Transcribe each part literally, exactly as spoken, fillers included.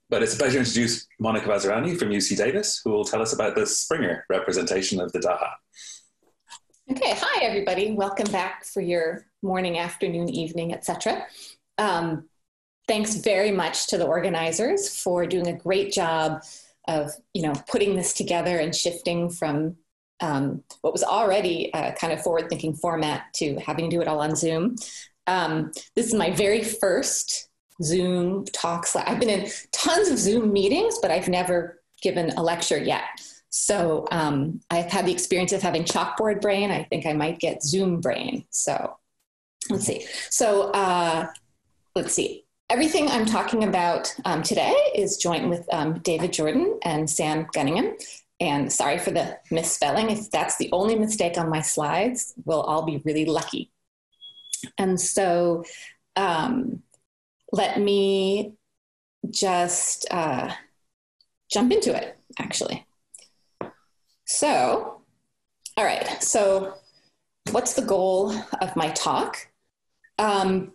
But it's a pleasure to introduce Monica Bazzarani from U C Davis, who will tell us about the Springer representation of the Daha. Okay, hi everybody. Welcome back for your morning, afternoon, evening, et cetera. Um, thanks very much to the organizers for doing a great job of, you know, putting this together and shifting from um, what was already a kind of forward-thinking format to having to do it all on Zoom. Um, this is my very first Zoom talks. I've been in tons of Zoom meetings, but I've never given a lecture yet. So um, I've had the experience of having chalkboard brain. I think I might get Zoom brain. So let's see. So uh, let's see. Everything I'm talking about um, today is joint with um, David Jordan and Sam Gunningham. And sorry for the misspelling. If that's the only mistake on my slides, we'll all be really lucky. And so um, let me just uh, jump into it, actually. So, all right, so what's the goal of my talk? Um,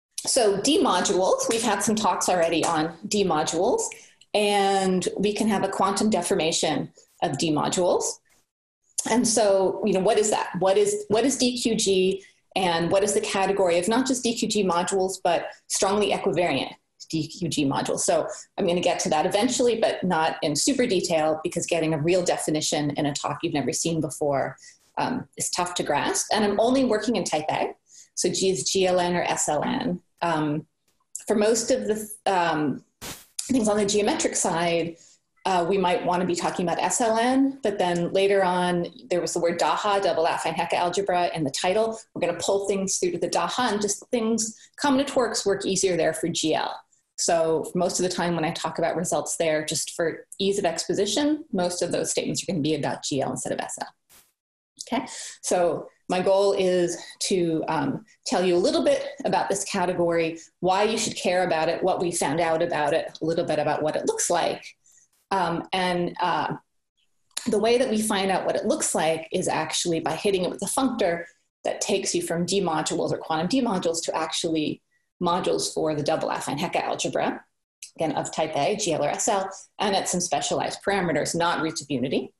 so D modules, we've had some talks already on D modules, and we can have a quantum deformation of D modules. And so, you know, what is that? What is, what is D Q G? And what is the category of not just D Q G modules, but strongly equivariant D Q G modules? So I'm going to get to that eventually, but not in super detail, because getting a real definition in a talk you've never seen before um, is tough to grasp. And I'm only working in type A. So G is G L N or S L N. Um, for most of the um, things on the geometric side, Uh, we might want to be talking about S L N, but then later on, there was the word Daha, double affine Hecke algebra, in the title. We're going to pull things through to the Daha, and just things, combinatorics work easier there for G L. So for most of the time when I talk about results there, just for ease of exposition, most of those statements are going to be about G L instead of S L. Okay, so my goal is to um, tell you a little bit about this category, why you should care about it, what we found out about it, a little bit about what it looks like. Um, and uh, the way that we find out what it looks like is actually by hitting it with a functor that takes you from D modules or quantum D modules to actually modules for the double affine Hecke algebra, again, of type A, G L or S L, and at some specialized parameters, not roots of unity.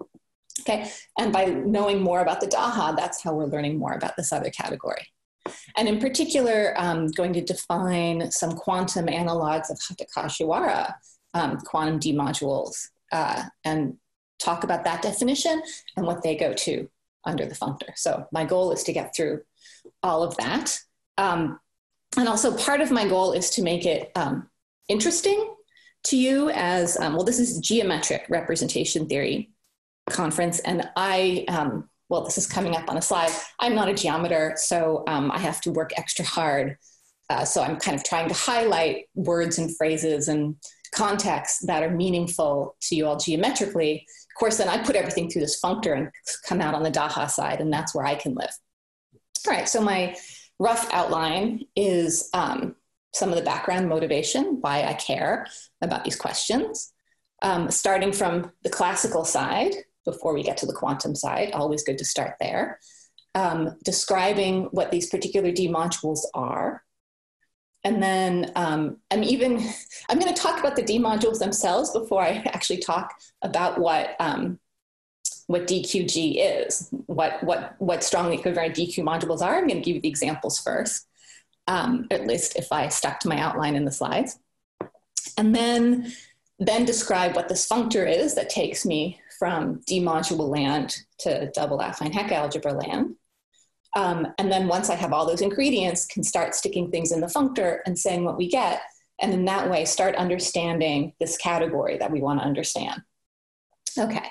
Okay, and by knowing more about the Daha, that's how we're learning more about this other category. And in particular, I'm going to define some quantum analogs of Hatta-Kashiwara Um, quantum D modules uh, and talk about that definition and what they go to under the functor. So my goal is to get through all of that. Um, and also part of my goal is to make it um, interesting to you as, um, well, this is geometric representation theory conference. And I, um, well, this is coming up on a slide. I'm not a geometer, so um, I have to work extra hard. Uh, so I'm kind of trying to highlight words and phrases and contexts that are meaningful to you all geometrically. Of course, then I put everything through this functor and come out on the Daha side, and that's where I can live. All right, so my rough outline is um, some of the background motivation, why I care about these questions. Um, starting from the classical side, before we get to the quantum side, always good to start there. Um, describing what these particular D modules are. And then um, I'm even, I'm going to talk about the D modules themselves before I actually talk about what, um, what D Q G is, what, what, what strongly equivariant D Q modules are. I'm going to give you the examples first, um, at least if I stuck to my outline in the slides. And then, then describe what this functor is that takes me from D module land to double affine Hecke algebra land. Um, and then once I have all those ingredients, can start sticking things in the functor and saying what we get. And in that way, start understanding this category that we want to understand. Okay,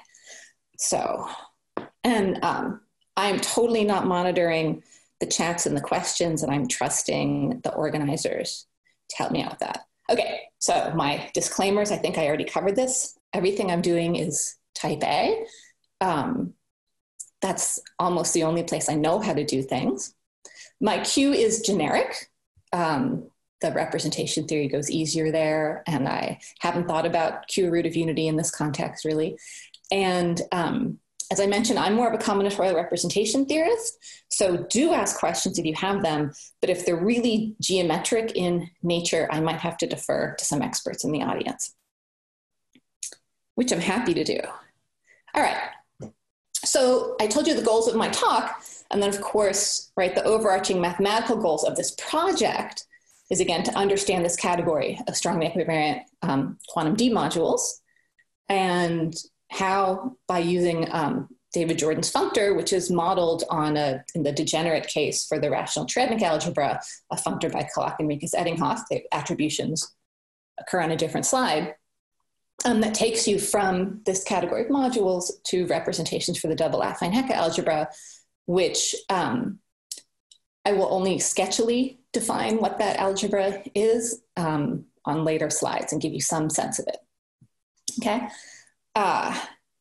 so, and um, I'm totally not monitoring the chats and the questions, and I'm trusting the organizers to help me out with that. Okay, so my disclaimers, I think I already covered this. Everything I'm doing is type A. Um, That's almost the only place I know how to do things. My Q is generic. Um, the representation theory goes easier there, and I haven't thought about Q root of unity in this context really. And um, as I mentioned, I'm more of a combinatorial representation theorist, so do ask questions if you have them, but if they're really geometric in nature, I might have to defer to some experts in the audience, which I'm happy to do. All right, so I told you the goals of my talk, and then of course, right, the overarching mathematical goals of this project is again to understand this category of strongly equivariant um, quantum D modules, and how by using um, David Jordan's functor, which is modeled on a, in the degenerate case for the rational Cherednik algebra, a functor by Kalach and Minkes-Eddinghoff, the attributions occur on a different slide, um, that takes you from this category of modules to representations for the double affine-Hecke algebra, which um, I will only sketchily define what that algebra is um, on later slides and give you some sense of it, okay? Uh,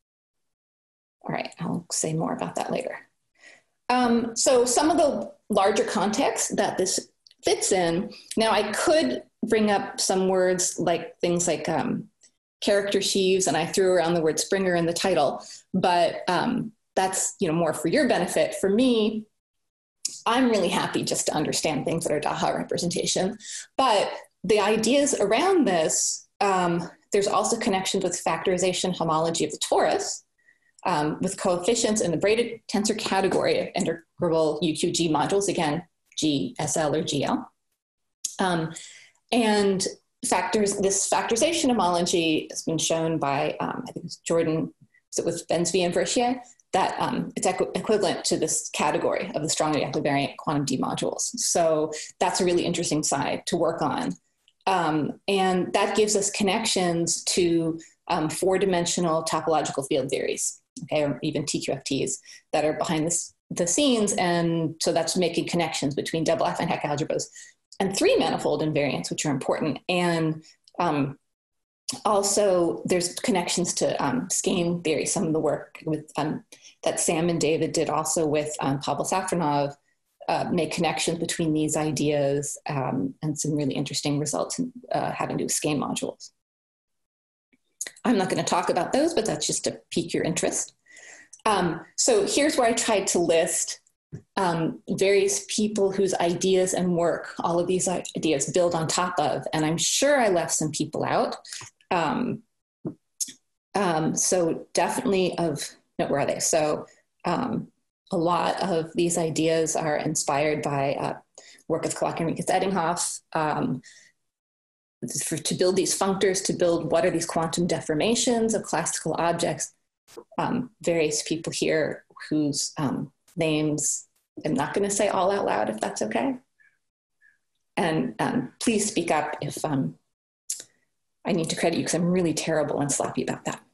all right, I'll say more about that later. Um, so some of the larger contexts that this fits in, now I could bring up some words like things like um, character sheaves, and I threw around the word Springer in the title, but um, that's, you know, more for your benefit. For me, I'm really happy just to understand things that are Daha representation, but the ideas around this, um, there's also connections with factorization homology of the torus, um, with coefficients in the braided tensor category of integrable U Q G modules, again, G S L or G L. Um, and factors, this factorization homology has been shown by, um, I think it's Jordan, is it with Bensby and Verchier, that um, it's equ equivalent to this category of the strongly equivariant quantum D modules. So that's a really interesting side to work on. Um, and that gives us connections to um, four-dimensional topological field theories, okay, or even T Q F Ts that are behind this, the scenes. And so that's making connections between double affine-Hecke algebras and three-manifold invariants, which are important. And um, also there's connections to um, skein theory, some of the work with um, that Sam and David did also with um, Pavel Safronov, Uh, make connections between these ideas um, and some really interesting results uh, having to do with skein modules. I'm not going to talk about those, but that's just to pique your interest. Um, so here's where I tried to list um, various people whose ideas and work all of these ideas build on top of, and I'm sure I left some people out. Um, um, so definitely of, no, where are they? So um, a lot of these ideas are inspired by uh, work of Kalach and Minkes-Eddinghoff um, for, to build these functors, to build what are these quantum deformations of classical objects. Um, various people here whose um, names I'm not going to say all out loud, if that's okay. And um, please speak up if um, I need to credit you, because I'm really terrible and sloppy about that.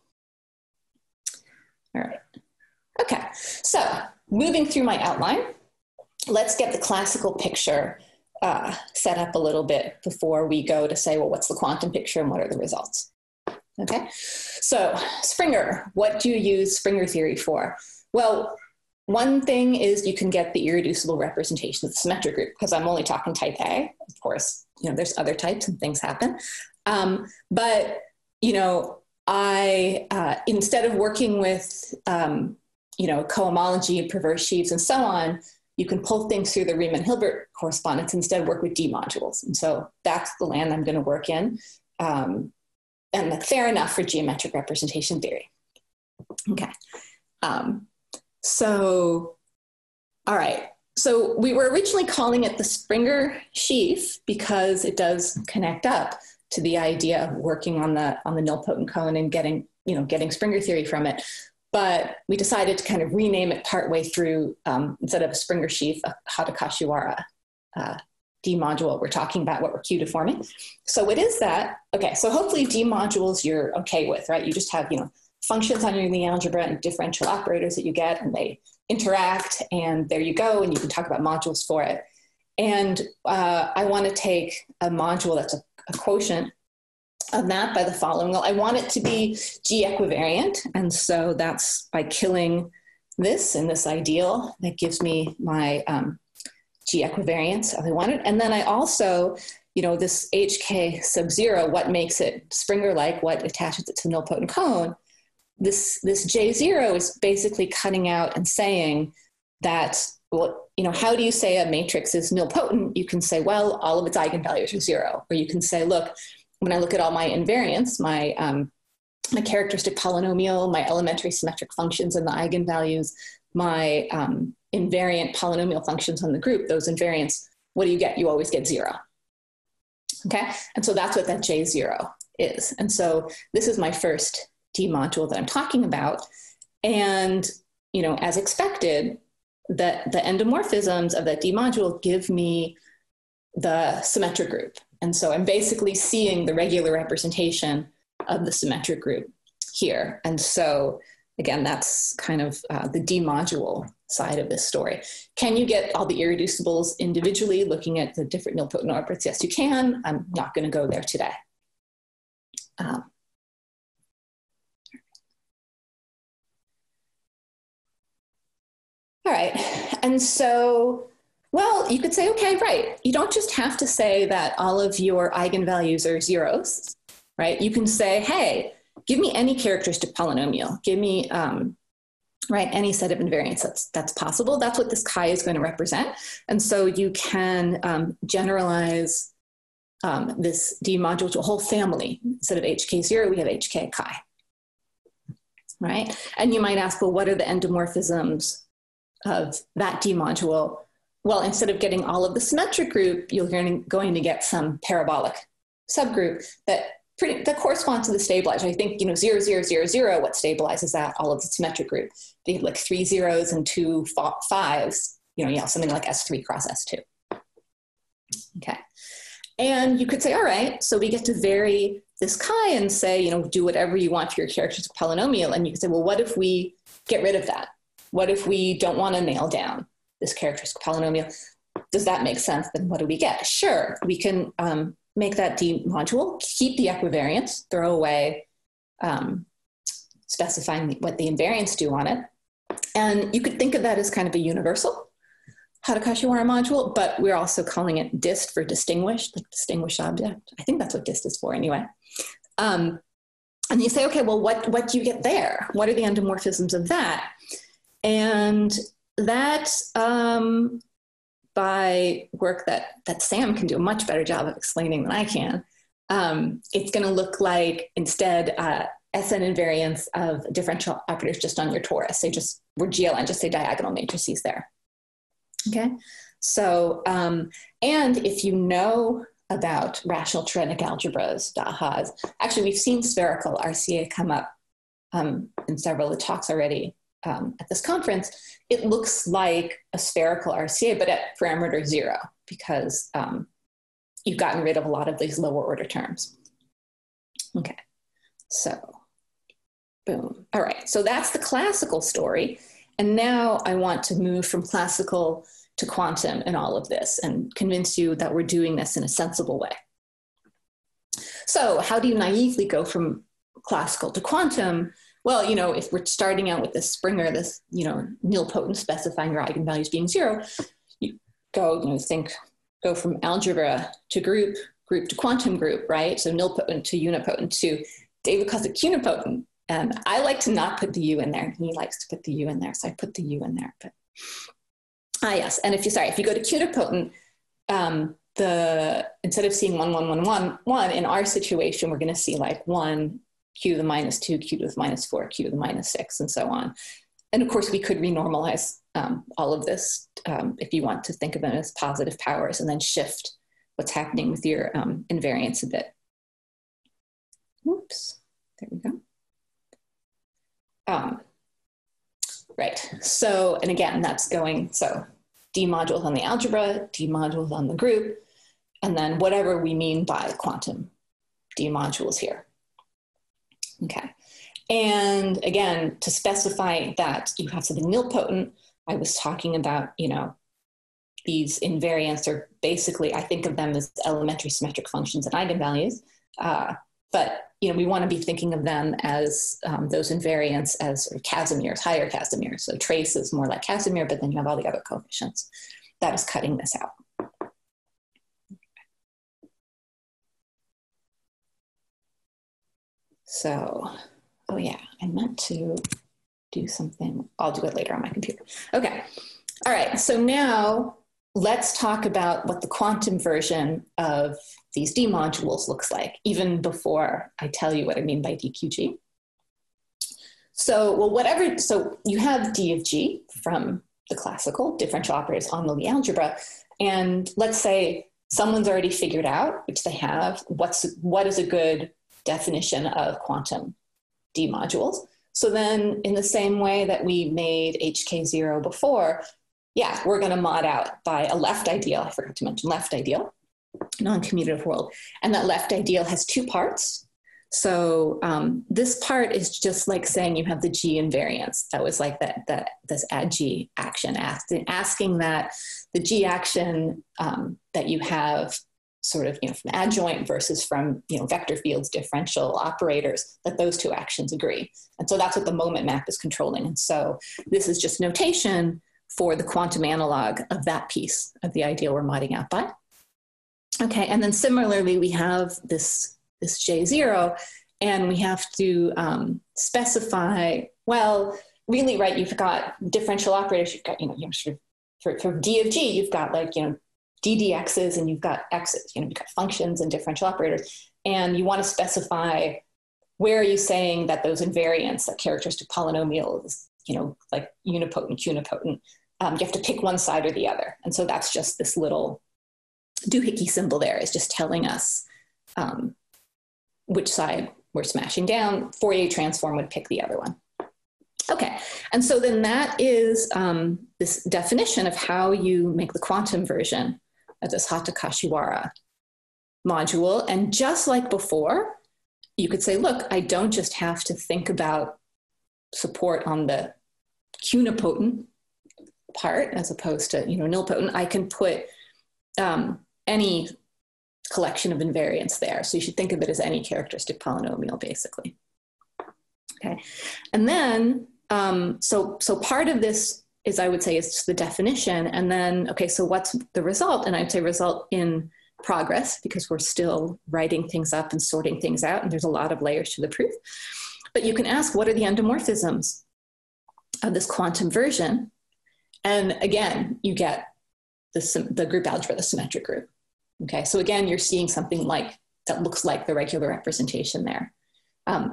All right. Okay, so moving through my outline, let's get the classical picture uh, set up a little bit before we go to say, well, what's the quantum picture and what are the results? Okay, so Springer, what do you use Springer theory for? Well, one thing is you can get the irreducible representation of the symmetric group, because I'm only talking type A. Of course, you know, there's other types and things happen. Um, but, you know, I, uh, instead of working with, um, you know, cohomology, perverse sheaves, and so on, you can pull things through the Riemann-Hilbert correspondence, instead work with D modules. And so that's the land I'm going to work in. Um, and that's fair enough for geometric representation theory. Okay. Um, so, all right. So we were originally calling it the Springer sheaf because it does connect up to the idea of working on the, on the nilpotent cone and getting, you know, getting Springer theory from it. But we decided to kind of rename it partway through, um, instead of a Springer sheaf, a Hata Kashiwara uh, D module. We're talking about what we're Q deforming. So it is that. Okay, so hopefully D modules you're okay with, right? You just have, you know, functions on your Lie algebra and differential operators that you get, and they interact, and there you go, and you can talk about modules for it. And uh, I want to take a module that's a, a quotient of that by the following. Well, I want it to be G equivariant, and so that's by killing this and this ideal that gives me my um, G equivariance as I want it. And then I also, you know, this H K sub zero, what makes it Springer-like, what attaches it to the nilpotent cone, this, this J zero is basically cutting out and saying that, well, you know, how do you say a matrix is nilpotent? You can say, well, all of its eigenvalues are zero. Or you can say, look, when I look at all my invariants, my, um, my characteristic polynomial, my elementary symmetric functions and the eigenvalues, my um, invariant polynomial functions on the group, those invariants, what do you get? You always get zero. Okay, and so that's what that J zero is. And so this is my first D module that I'm talking about. And, you know, as expected, that the endomorphisms of that D module give me the symmetric group. And so I'm basically seeing the regular representation of the symmetric group here. And so again, that's kind of uh, the D module side of this story. Can you get all the irreducibles individually looking at the different nilpotent orbits? Yes, you can. I'm not going to go there today. Um, all right. And so, well, you could say, okay, right. You don't just have to say that all of your eigenvalues are zeros, right? You can say, hey, give me any characteristic polynomial. Give me, um, right, any set of invariants that's, that's possible. That's what this chi is going to represent. And so you can um, generalize um, this D module to a whole family. Instead of H K zero, we have H K chi, right? And you might ask, well, what are the endomorphisms of that D module? Well, instead of getting all of the symmetric group, you're going to, going to get some parabolic subgroup that Pretty, that corresponds to the stabilizer. I think, you know, zero, zero, zero, zero, what stabilizes that? All of the symmetric group. They have like three zeros and two fives, you know, yeah, something like S three cross S two. Okay. And you could say, all right, so we get to vary this chi and say, you know, do whatever you want for your characteristic polynomial. And you could say, well, what if we get rid of that? What if we don't want to nail down this characteristic polynomial? Does that make sense? Then what do we get? Sure, we can, um, make that D module, keep the equivariance, throw away um, specifying what the invariants do on it. And you could think of that as kind of a universal Hatta-Kashiwara module, but we're also calling it dist for distinguished, like distinguished object. I think that's what dist is for anyway. Um, and you say, okay, well, what, what do you get there? What are the endomorphisms of that? And that, um, by work that, that Sam can do a much better job of explaining than I can, um, it's going to look like instead uh, S N invariants of differential operators just on your torus. Say just, we're G L N, just say diagonal matrices there. Okay, so, um, and if you know about rational triadic algebras, D A H As, actually we've seen spherical R C A come up um, in several of the talks already. Um, at this conference, it looks like a spherical R C A, but at parameter zero, because um, you've gotten rid of a lot of these lower order terms. Okay, so boom. All right, so that's the classical story. And now I want to move from classical to quantum in all of this and convince you that we're doing this in a sensible way. So how do you naively go from classical to quantum? Well, you know, if we're starting out with this Springer, this, you know, nilpotent specifying your eigenvalues being zero, you go, you know, think, go from algebra to group, group to quantum group, right? So nilpotent to unipotent to David calls it unipotent. And I like to not put the U in there. He likes to put the U in there. So I put the U in there, but, ah, yes. And if you, sorry, if you go to cunipotent, um, the, instead of seeing one, one, one, one, one, in our situation, we're going to see like one, q to the minus two, q to the minus four, q to the minus six, and so on. And of course, we could renormalize um, all of this um, if you want to think of them as positive powers and then shift what's happening with your um, invariance a bit. Oops, there we go. Um, right, so, and again, that's going, so D modules on the algebra, D modules on the group, and then whatever we mean by quantum D modules here. Okay, and again, to specify that you have something nilpotent, I was talking about, you know, these invariants are basically, I think of them as elementary symmetric functions and eigenvalues, uh, but, you know, we want to be thinking of them as um, those invariants as sort of Casimirs, higher Casimirs. So trace is more like Casimir, but then you have all the other coefficients. That is cutting this out. So, oh yeah, I meant to do something. I'll do it later on my computer. Okay. All right. So now let's talk about what the quantum version of these D modules looks like, even before I tell you what I mean by D Q G. So, well, whatever, so you have D of G from the classical differential operators on the Lie algebra. And let's say someone's already figured out, which they have, what's, what is a good definition of quantum D modules. So then in the same way that we made H K zero before, yeah, we're going to mod out by a left ideal. I forgot to mention left ideal, non-commutative world. And that left ideal has two parts. So um, this part is just like saying you have the G invariance. That was like that, that this add G action, asking, asking that the G action um, that you have sort of, you know, from adjoint versus from, you know, vector fields, differential operators, that those two actions agree. And so that's what the moment map is controlling. And so this is just notation for the quantum analog of that piece of the ideal we're modding out by. Okay, and then similarly, we have this, this J zero, and we have to um, specify, well, really, right, you've got differential operators, you've got, you know, you know sort of, for, for D of G, you've got like, you know, D D X's and you've got X's, you know, you've got functions and differential operators, and you want to specify where are you saying that those invariants, that characteristic polynomial is, you know, like unipotent, unipotent. Um, you have to pick one side or the other. And so that's just this little doohickey symbol there is just telling us um, which side we're smashing down. Fourier transform would pick the other one. Okay, and so then that is um, this definition of how you make the quantum version of this Hata Kashiwara module. And just like before, you could say, look, I don't just have to think about support on the cunipotent part as opposed to, you know, nilpotent. I can put um, any collection of invariants there. So you should think of it as any characteristic polynomial, basically. Okay, and then, um, so, so part of this is, I would say, is just the definition. And then, okay, so what's the result? And I'd say result in progress, because we're still writing things up and sorting things out, and there's a lot of layers to the proof. But you can ask, what are the endomorphisms of this quantum version? And again, you get the, the group algebra, the symmetric group. Okay, so again, you're seeing something like, that looks like the regular representation there. Um,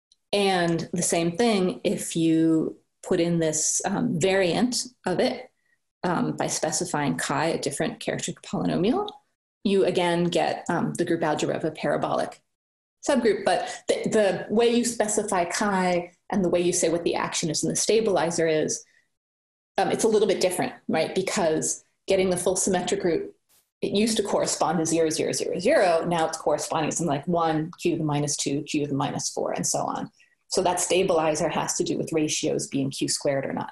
and the same thing, if you put in this um, variant of it um, by specifying chi, a different characteristic polynomial, you again get um, the group algebra of a parabolic subgroup. But the, the way you specify chi and the way you say what the action is in the stabilizer is, um, it's a little bit different, right? Because getting the full symmetric group, it used to correspond to zero, zero, zero, zero. Now it's corresponding to something like one, q to the minus two, q to the minus four, and so on. So that stabilizer has to do with ratios being q squared or not.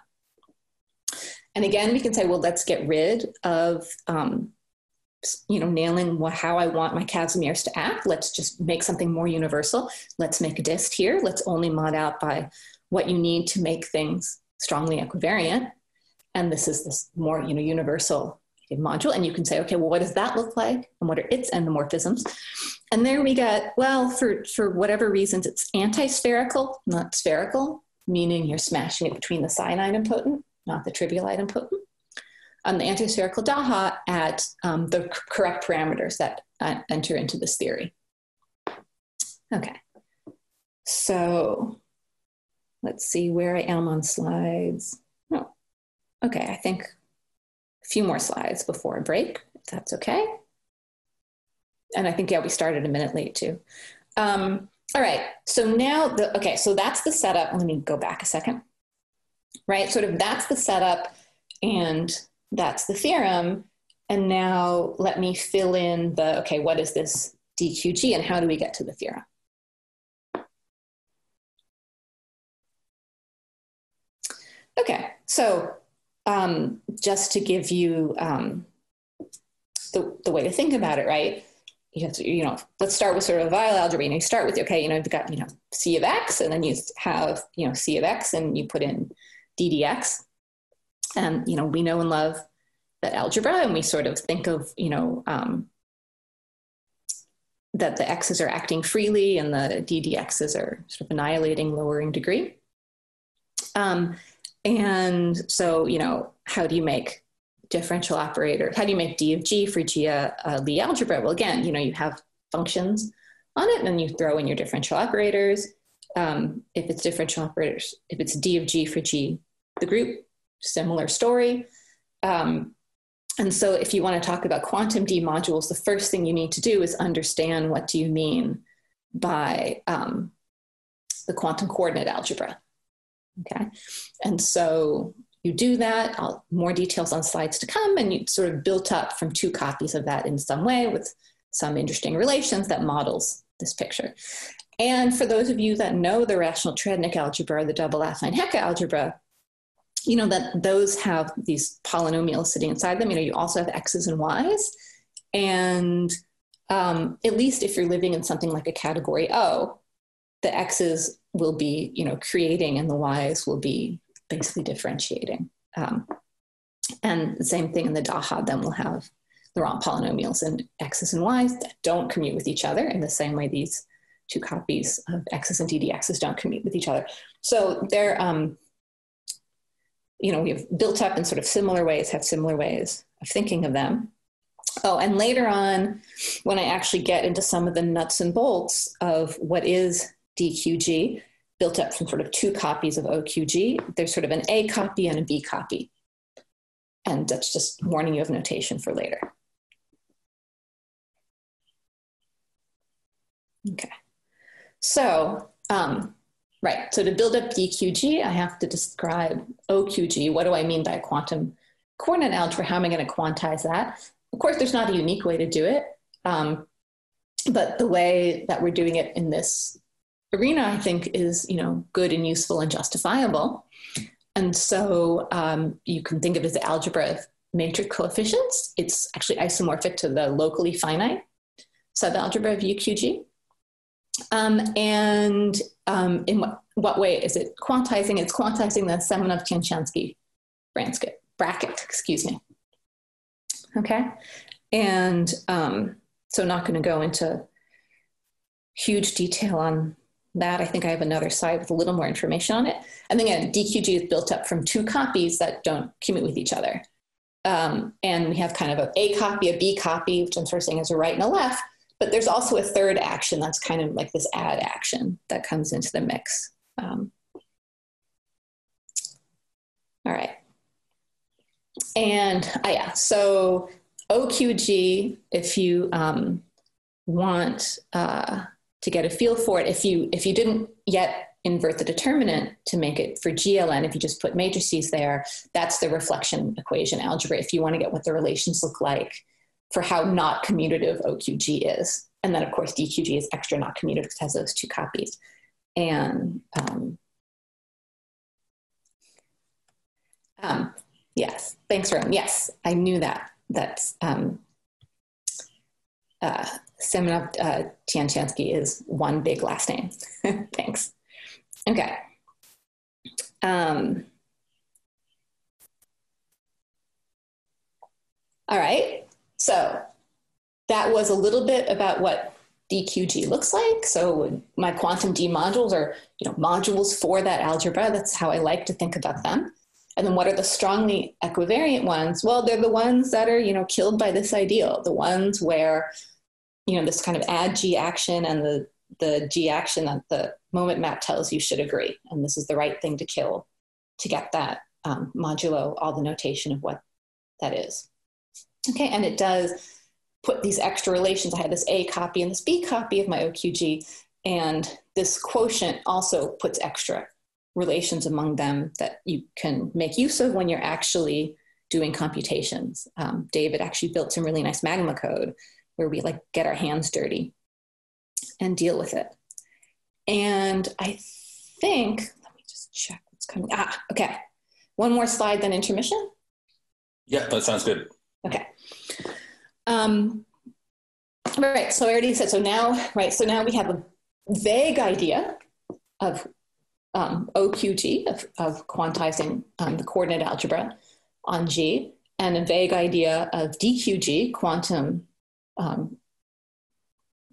And again, we can say, well, let's get rid of, um, you know, nailing what, how I want my Casimirs to act. Let's just make something more universal. Let's make a dist here. Let's only mod out by what you need to make things strongly equivariant. And this is this more, you know, universal module. And you can say, okay, well, what does that look like? And what are its endomorphisms? And there we get, well, for, for whatever reasons, it's anti-spherical, not spherical, meaning you're smashing it between the sign idempotent, not the trivial idempotent. Um, the anti-spherical Daha at um, the correct parameters that uh, enter into this theory. Okay, so let's see where I am on slides. Oh, okay, I think a few more slides before a break, if that's okay. And I think, yeah, we started a minute late too. Um, all right, so now, the, okay, so that's the setup. Let me go back a second, right? Sort of that's the setup and that's the theorem. And now let me fill in the, okay, what is this D Q G and how do we get to the theorem? Okay, so um, just to give you um, the, the way to think about it, right? You have to, you know, let's start with sort of a Weyl algebra. You know, you start with, okay, you know, you've got, you know, C of X, and then you have, you know, C of X, and you put in D D X. And, you know, we know and love that algebra, and we sort of think of, you know, um, that the x's are acting freely and the d dx's are sort of annihilating, lowering degree. Um, and so, you know, how do you make differential operator? How do you make d of g for g a, a Lie algebra? Well, again, you know, you have functions on it, and then you throw in your differential operators. Um, if it's differential operators, if it's d of g for g, the group, similar story. Um, and so if you want to talk about quantum D modules, the first thing you need to do is understand what do you mean by um, the quantum coordinate algebra, okay? And so you do that, I'll, more details on slides to come, and you sort of built up from two copies of that in some way with some interesting relations that models this picture. And for those of you that know the rational Trednik algebra, the double affine-Hecke algebra, you know that those have these polynomials sitting inside them. You know, you also have x's and y's. And um, at least if you're living in something like a category O, the x's will be, you know, creating and the y's will be basically differentiating. Um, and the same thing in the Dahab, then we'll have the Laurent polynomials and x's and y's that don't commute with each other in the same way these two copies of x's and d dx's don't commute with each other. So they're, um, you know, we've built up in sort of similar ways, have similar ways of thinking of them. Oh, and later on, when I actually get into some of the nuts and bolts of what is D Q G, built up from sort of two copies of O Q G, there's sort of an A copy and a B copy. And that's just warning you of notation for later. Okay, so, um, right, so to build up D Q G, I have to describe O Q G. What do I mean by quantum coordinate algebra? How am I going to quantize that? Of course, there's not a unique way to do it, um, but the way that we're doing it in this arena, I think, is, you know, good and useful and justifiable. And so um, you can think of it as the algebra of matrix coefficients. It's actually isomorphic to the locally finite subalgebra of U Q G. Um, and um, in what, what way is it quantizing? It's quantizing the Semenov-Tienshansky bracket, excuse me. Okay, and um, so not going to go into huge detail on that. I think I have another slide with a little more information on it. And then again, D Q G is built up from two copies that don't commute with each other. Um, and we have kind of a A copy, a B copy, which I'm sort of saying is a right and a left. But there's also a third action that's kind of like this add action that comes into the mix. Um, all right. And uh, yeah, so O Q G, if you um, want uh, to get a feel for it, if you, if you didn't yet invert the determinant to make it for G L N, if you just put matrices there, that's the reflection equation algebra if you want to get what the relations look like for how not commutative O Q G is. And then of course, D Q G is extra not commutative because it has those two copies. And um, um, yes, thanks, Ron. Yes, I knew that. That's um, uh, Semenov uh, Tienshansky is one big last name. Thanks. Okay. Um, all right. So that was a little bit about what D Q G looks like. So my quantum D modules are, you know, modules for that algebra. That's how I like to think about them. And then what are the strongly equivariant ones? Well, they're the ones that are, you know, killed by this ideal, the ones where, you know, this kind of add G action and the, the G action that the moment map tells you should agree. And this is the right thing to kill to get that um, modulo, all the notation of what that is. Okay, and it does put these extra relations. I have this A copy and this B copy of my O Q G, and this quotient also puts extra relations among them that you can make use of when you're actually doing computations. Um, David actually built some really nice Magma code where we like get our hands dirty and deal with it. And I think, let me just check what's coming. Ah, okay. One more slide, then intermission. Yeah, that sounds good. Okay. Um, right, so I already said, so now, right, so now we have a vague idea of um, O Q G, of, of quantizing um, the coordinate algebra on G, and a vague idea of D Q G, quantum um,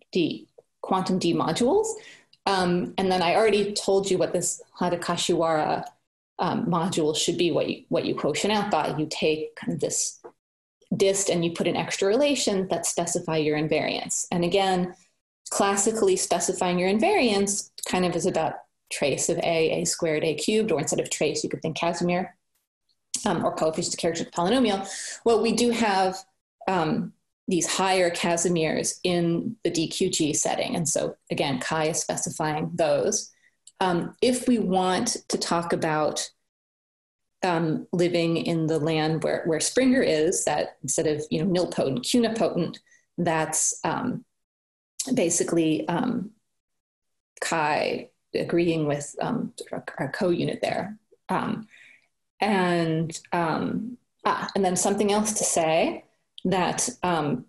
D quantum D modules. Um, and then I already told you what this Hada-Kashiwara um, module should be, what you, what you quotient out by. You take kind of this dist and you put an extra relation that specify your invariance. And again, classically specifying your invariance kind of is about trace of A, A squared, A cubed, or instead of trace, you could think Casimir, um, or coefficient of characteristic polynomial. Well, we do have um, these higher Casimirs in the D Q G setting. And so again, Chi is specifying those. Um, if we want to talk about um, living in the land where, where Springer is, that instead of, you know, nilpotent, cunipotent, that's um, basically um, Chi agreeing with um, our, our co-unit there. Um, and, um, ah, and then something else to say, that um,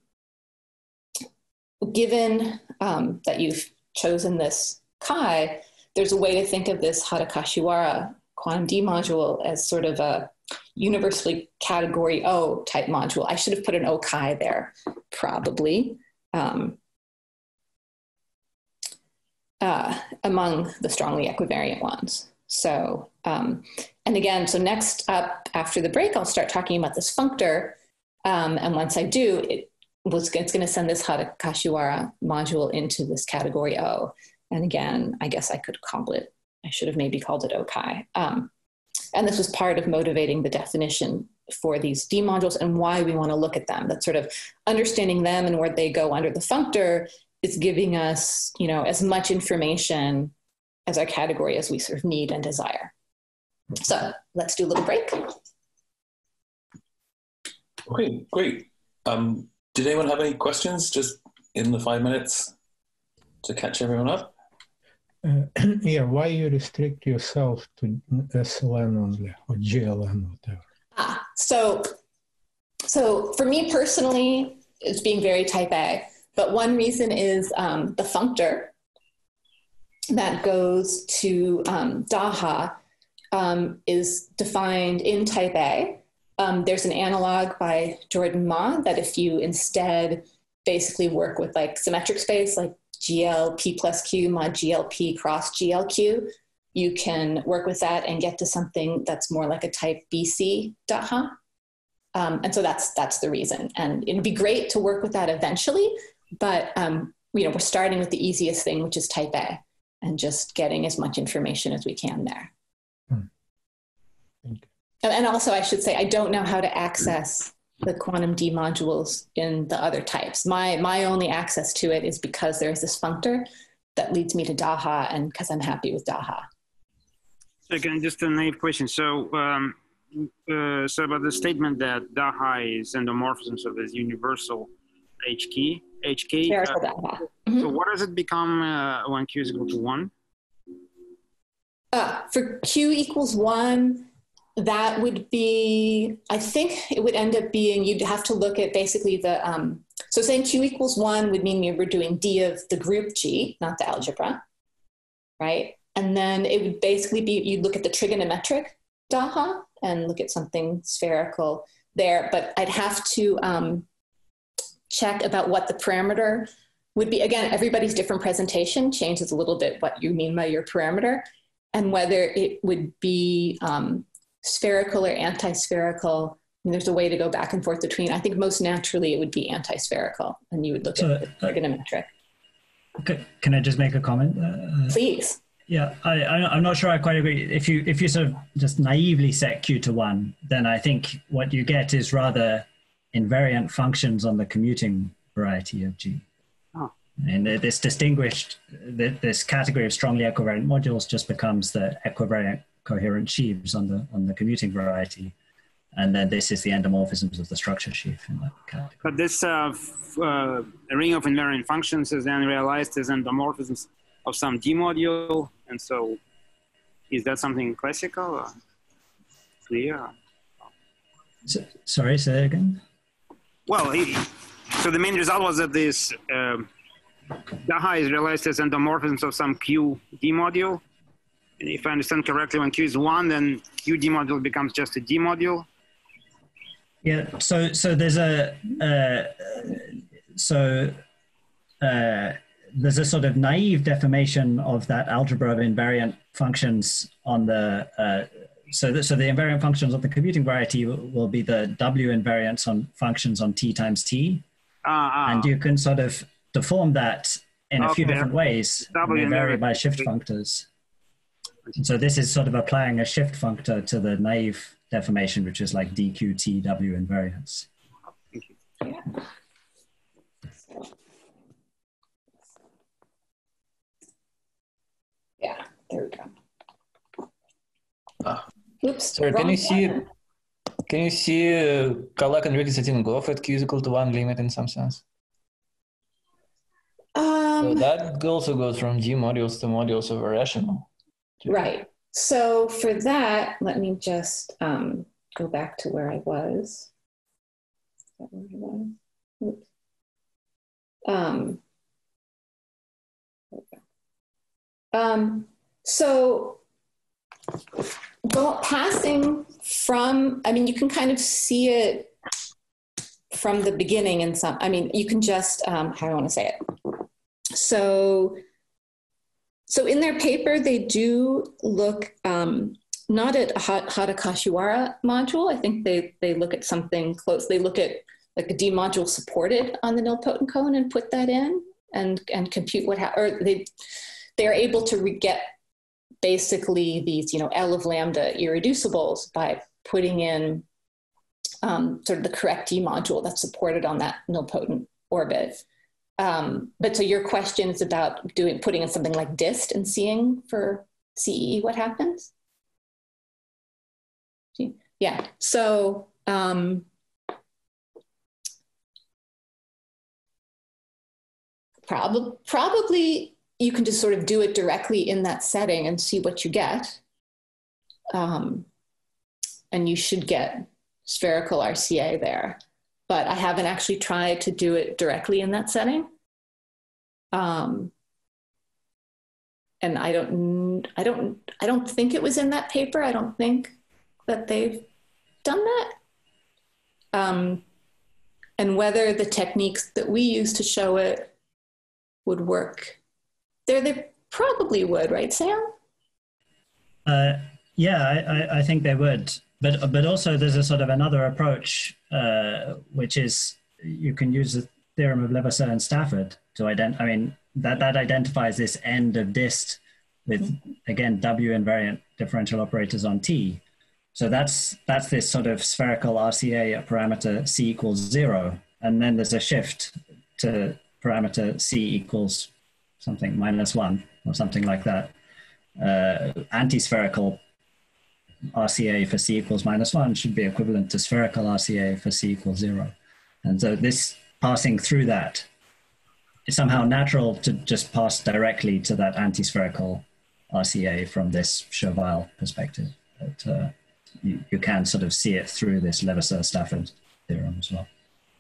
given um, that you've chosen this Chi, there's a way to think of this Hada-Kashiwara quantum D module as sort of a universally category O type module. I should have put an O Chi there, probably, um, uh, among the strongly equivariant ones. So, um, and again, so next up after the break, I'll start talking about this functor. Um, and once I do, it was, it's going to send this Hada-Kashiwara module into this category O. And again, I guess I could call it, I should have maybe called it O Chi. Um, and this was part of motivating the definition for these D modules and why we want to look at them. That sort of understanding them and where they go under the functor is giving us, you know, as much information as our category as we sort of need and desire. So let's do a little break. Okay, great. Um, did anyone have any questions just in the five minutes to catch everyone up? Uh, yeah, why you restrict yourself to S L N only or G L N, whatever? Ah, so, so for me personally, it's being very type A. But one reason is um, the functor that goes to um, Daha um, is defined in type A. Um, there's an analog by Jordan Ma that if you instead basically work with like symmetric space, like G L P plus Q mod G L P cross G L Q, you can work with that and get to something that's more like a type B C Daha. Um, and so that's, that's the reason. And it'd be great to work with that eventually, but um, you know, we're starting with the easiest thing, which is type A, and just getting as much information as we can there. Hmm. Thank you. And also, I should say, I don't know how to access the quantum D modules in the other types. My, my only access to it is because there's this functor that leads me to Daha, and because I'm happy with Daha. So again, just a naive question. So, um, uh, so about the statement that Daha is endomorphisms of this universal H key, H K. Uh, mm-hmm. So what does it become uh, when Q is equal to one? Uh, for Q equals one, that would be, I think it would end up being, you'd have to look at basically the, um, so saying Q equals one would mean we were doing D of the group G, not the algebra, right? And then it would basically be, you'd look at the trigonometric Daha and look at something spherical there, but I'd have to um, check about what the parameter would be. Again, everybody's different presentation changes a little bit what you mean by your parameter, and whether it would be um, spherical or anti-spherical. I mean, there's a way to go back and forth between. I think most naturally it would be anti-spherical, and you would look so, at the trigonometric. Okay, can I just make a comment? Uh, Please. Yeah, I, I, I'm not sure I quite agree. If you if you sort of just naively set Q to one, then I think what you get is rather invariant functions on the commuting variety of G. Oh. And this distinguished, this category of strongly equivariant modules just becomes the equivariant coherent sheaves on the on the commuting variety, and then this is the endomorphisms of the structure sheaf in that category. But this uh, f uh, ring of invariant functions is then realized as endomorphisms of some D module, and so is that something classical or clear? So, sorry, say again. Well, he, so the main result was that this uh, Daha is realized as endomorphisms of some Q D module. And if I understand correctly, when Q is one, then Q D module becomes just a D module. Yeah. So so there's a uh, so uh, there's a sort of naive deformation of that algebra of invariant functions on the, uh, so, the, so the invariant functions of the commuting variety will, will be the W invariants on functions on T times T. Uh, uh, and you can sort of deform that in a okay. few different ways. W They vary invariant. by shift functors. And so this is sort of applying a shift functor to the naive deformation, which is like D Q T W invariance. Yeah. Yeah, there we go. Ah. Oops. Sorry, can wrong you see one. can you see uh, Kala conjugate setting graph at Q is equal to one limit in some sense? So Um, that also goes from G modules to modules of a rational. right. So for that, let me just um, go back to where I was. Is that where I was? Oops. Um, um, so go, passing from, I mean, you can kind of see it from the beginning in some, I mean, you can just, um, how do I want to say it? So, so in their paper, they do look um, not at a Hata Kashiwara module. I think they, they look at something close. They look at like a D module supported on the nilpotent cone and put that in and, and compute what, ha or they, they're able to re get basically these, you know, L of lambda irreducibles by putting in um, sort of the correct D module that's supported on that nilpotent orbit. Um, but so your question is about doing, putting in something like dist and seeing for C E E what happens? Yeah, so um, prob probably you can just sort of do it directly in that setting and see what you get. Um, and you should get spherical R C A there. But I haven't actually tried to do it directly in that setting. Um, and I don't, I don't, I don't think it was in that paper. I don't think that they've done that. Um, and whether the techniques that we use to show it would work there, they probably would, right, Sam? Uh, yeah, I, I, I think they would. But, but also there's a sort of another approach, uh, which is you can use the theorem of Levasseur and Stafford to identify, I mean, that, that identifies this end of dist with, again, W invariant differential operators on T. So that's, that's this sort of spherical R C A at parameter C equals zero. And then there's a shift to parameter C equals something minus one or something like that. Uh, anti-spherical R C A for C equals minus one should be equivalent to spherical R C A for C equals zero. And so this passing through that is somehow natural to just pass directly to that anti-spherical R C A from this Chauvel perspective. But uh, you, you can sort of see it through this Levasseur-Stafford theorem as well.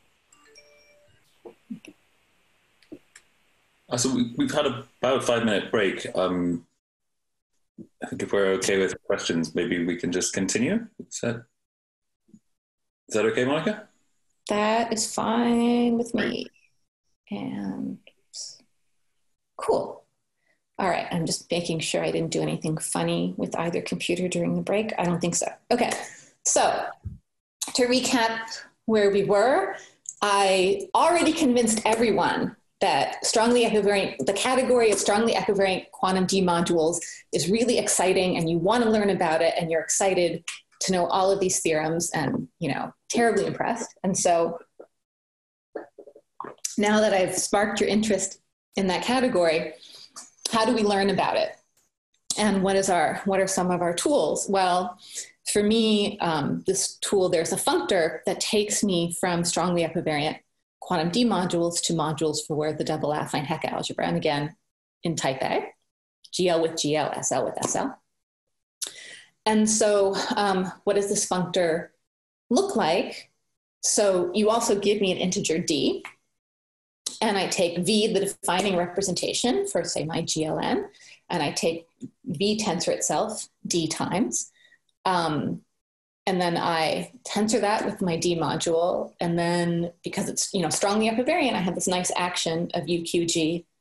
Uh, so we, we've had about a five minute break. Um, I think if we're okay with questions, maybe we can just continue. Is that, is that okay, Monica? That is fine with me. And cool. All right, I'm just making sure I didn't do anything funny with either computer during the break. I don't think so. Okay, so to recap where we were, I already convinced everyone that strongly equivariant, the category of strongly equivariant quantum D modules is really exciting and you want to learn about it and you're excited to know all of these theorems and, you know, terribly impressed. And so now that I've sparked your interest in that category, how do we learn about it? And what is our, what are some of our tools? Well, for me, um, this tool, there's a functor that takes me from strongly equivariant quantum D modules to modules for the double affine Hecke algebra. And again, in type A, G L with G L, S L with S L. And so um, what does this functor look like? So you also give me an integer D, and I take V, the defining representation for, say, my G L N, and I take V tensor itself, D times. Um, And then I tensor that with my D module. And then because it's, you know, strongly equivariant, I have this nice action of U Q G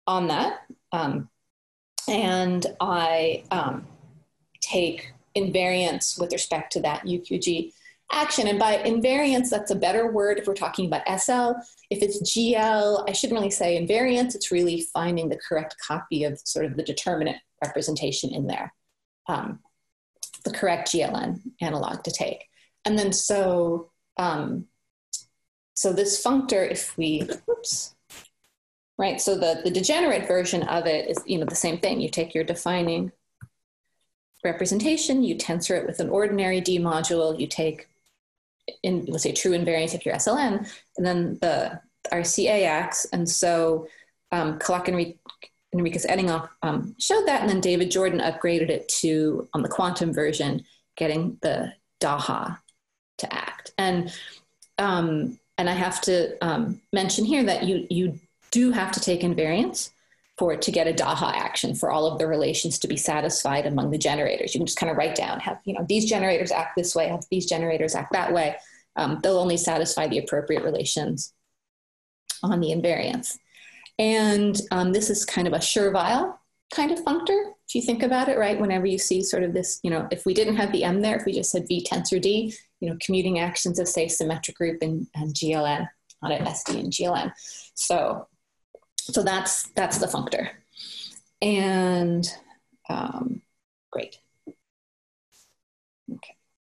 on that. Um, and I um, take invariance with respect to that U Q G action. And by invariance, that's a better word if we're talking about S L. If it's G L, I shouldn't really say invariance. It's really finding the correct copy of sort of the determinant representation in there, um, the correct G L N analog to take. And then so, um, so this functor, if we, oops, right? So the, the degenerate version of it is, you know, the same thing. You take your defining representation, you tensor it with an ordinary D module, you take, in, let's say true invariant if you're S L N, and then the R C A acts. And so um, Kalak and Enriquez Eddinghoff um, showed that, and then David Jordan upgraded it to, on the quantum version, getting the Daha to act. And um, and I have to um, mention here that you, you do have to take invariance for it to get a Daha action, for all of the relations to be satisfied among the generators. You can just kind of write down, have, you know, these generators act this way, have these generators act that way. Um, they'll only satisfy the appropriate relations on the invariance. And um, this is kind of a servile kind of functor, if you think about it, right? Whenever you see sort of this, you know, if we didn't have the M there, if we just said V tensor D, you know, commuting actions of, say, symmetric group and, and G L N, not an S D and G L N. So, so that's, that's the functor. And um, great. Okay.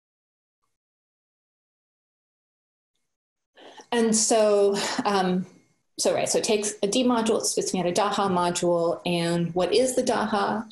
And so, um, so right, so it takes a D module, it spits me out a Daha module, and what is the Daha?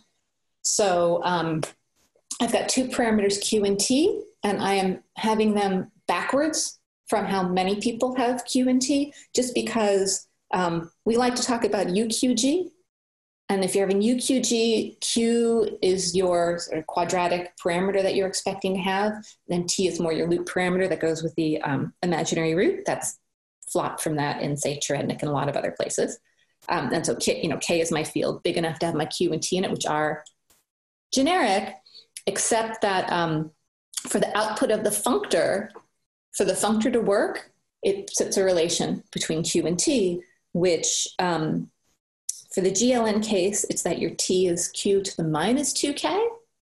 So um, I've got two parameters Q and T, and I am having them backwards from how many people have Q and T, just because um, we like to talk about U Q G. And if you're having U Q G, Q is your sort of quadratic parameter that you're expecting to have. Then T is more your loop parameter that goes with the um, imaginary root. That's flopped from that in, say, Cherednik and a lot of other places. Um, and so, K, you know, K is my field big enough to have my Q and T in it, which are generic, except that um, for the output of the functor, for the functor to work, it sets a relation between Q and T, which um, for the G L N case, it's that your T is Q to the minus two K.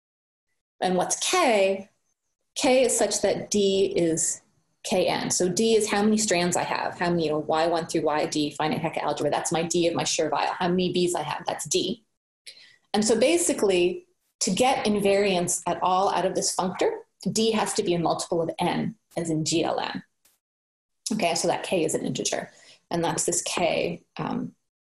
And what's K? K is such that D is K N. So D is how many strands I have, how many, you know, Y one through Y D, finite Hecke algebra. That's my D of my servile. How many B's I have, that's D. And so basically, to get invariance at all out of this functor, D has to be a multiple of N, as in G L N. Okay, so that K is an integer. And that's this K um,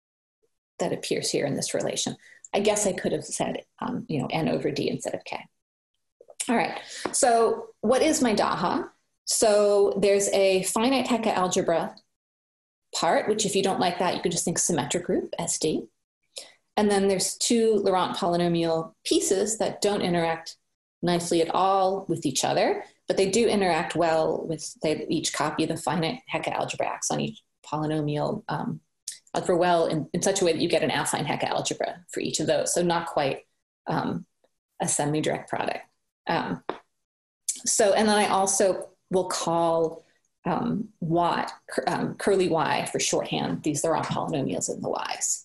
that appears here in this relation. I guess I could have said, um, you know, N over D instead of K. All right, so what is my Daha? So there's a finite Hecke algebra part, which if you don't like that, you could just think symmetric group, S D. And then there's two Laurent polynomial pieces that don't interact nicely at all with each other, but they do interact well with, they each copy the finite Hecke algebra acts on each polynomial um, algebra well in, in such a way that you get an affine Hecke algebra for each of those. So not quite um, a semi-direct product. Um, so, and then I also will call um, Y, um, curly Y for shorthand. These are all polynomials in the Y's.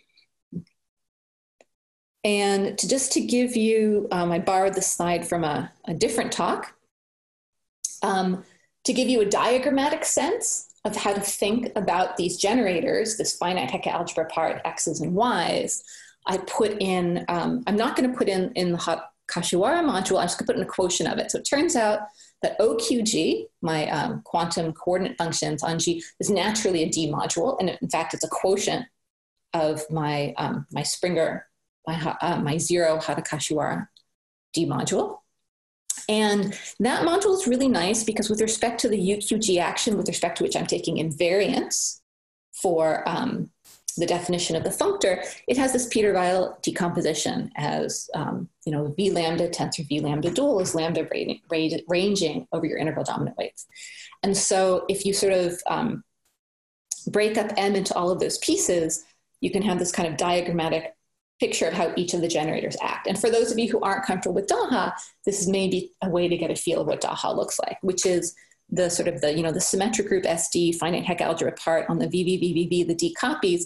And to, just to give you, um, I borrowed this slide from a, a different talk, um, to give you a diagrammatic sense of how to think about these generators, this finite Hecke algebra part, X's and Y's, I put in, um, I'm not gonna put in, in the Kashiwara module, I'm just gonna put in a quotient of it. So it turns out that O Q G, my um, quantum coordinate functions on G, is naturally a D module. And in fact, it's a quotient of my, um, my Springer, my, uh, my zero Hata Kashiwara D module. And that module is really nice because with respect to the U Q G action, with respect to which I'm taking invariance for um, the definition of the functor, it has this Peter-Weil decomposition as, um, you know, V lambda tensor V lambda dual is lambda ra ranging over your integral dominant weights. And so if you sort of um, break up M into all of those pieces, you can have this kind of diagrammatic picture of how each of the generators act. And for those of you who aren't comfortable with Daha, this is maybe a way to get a feel of what Daha looks like, which is the sort of the, you know, the symmetric group S D finite Hecke algebra part on the V V V V V, the D copies,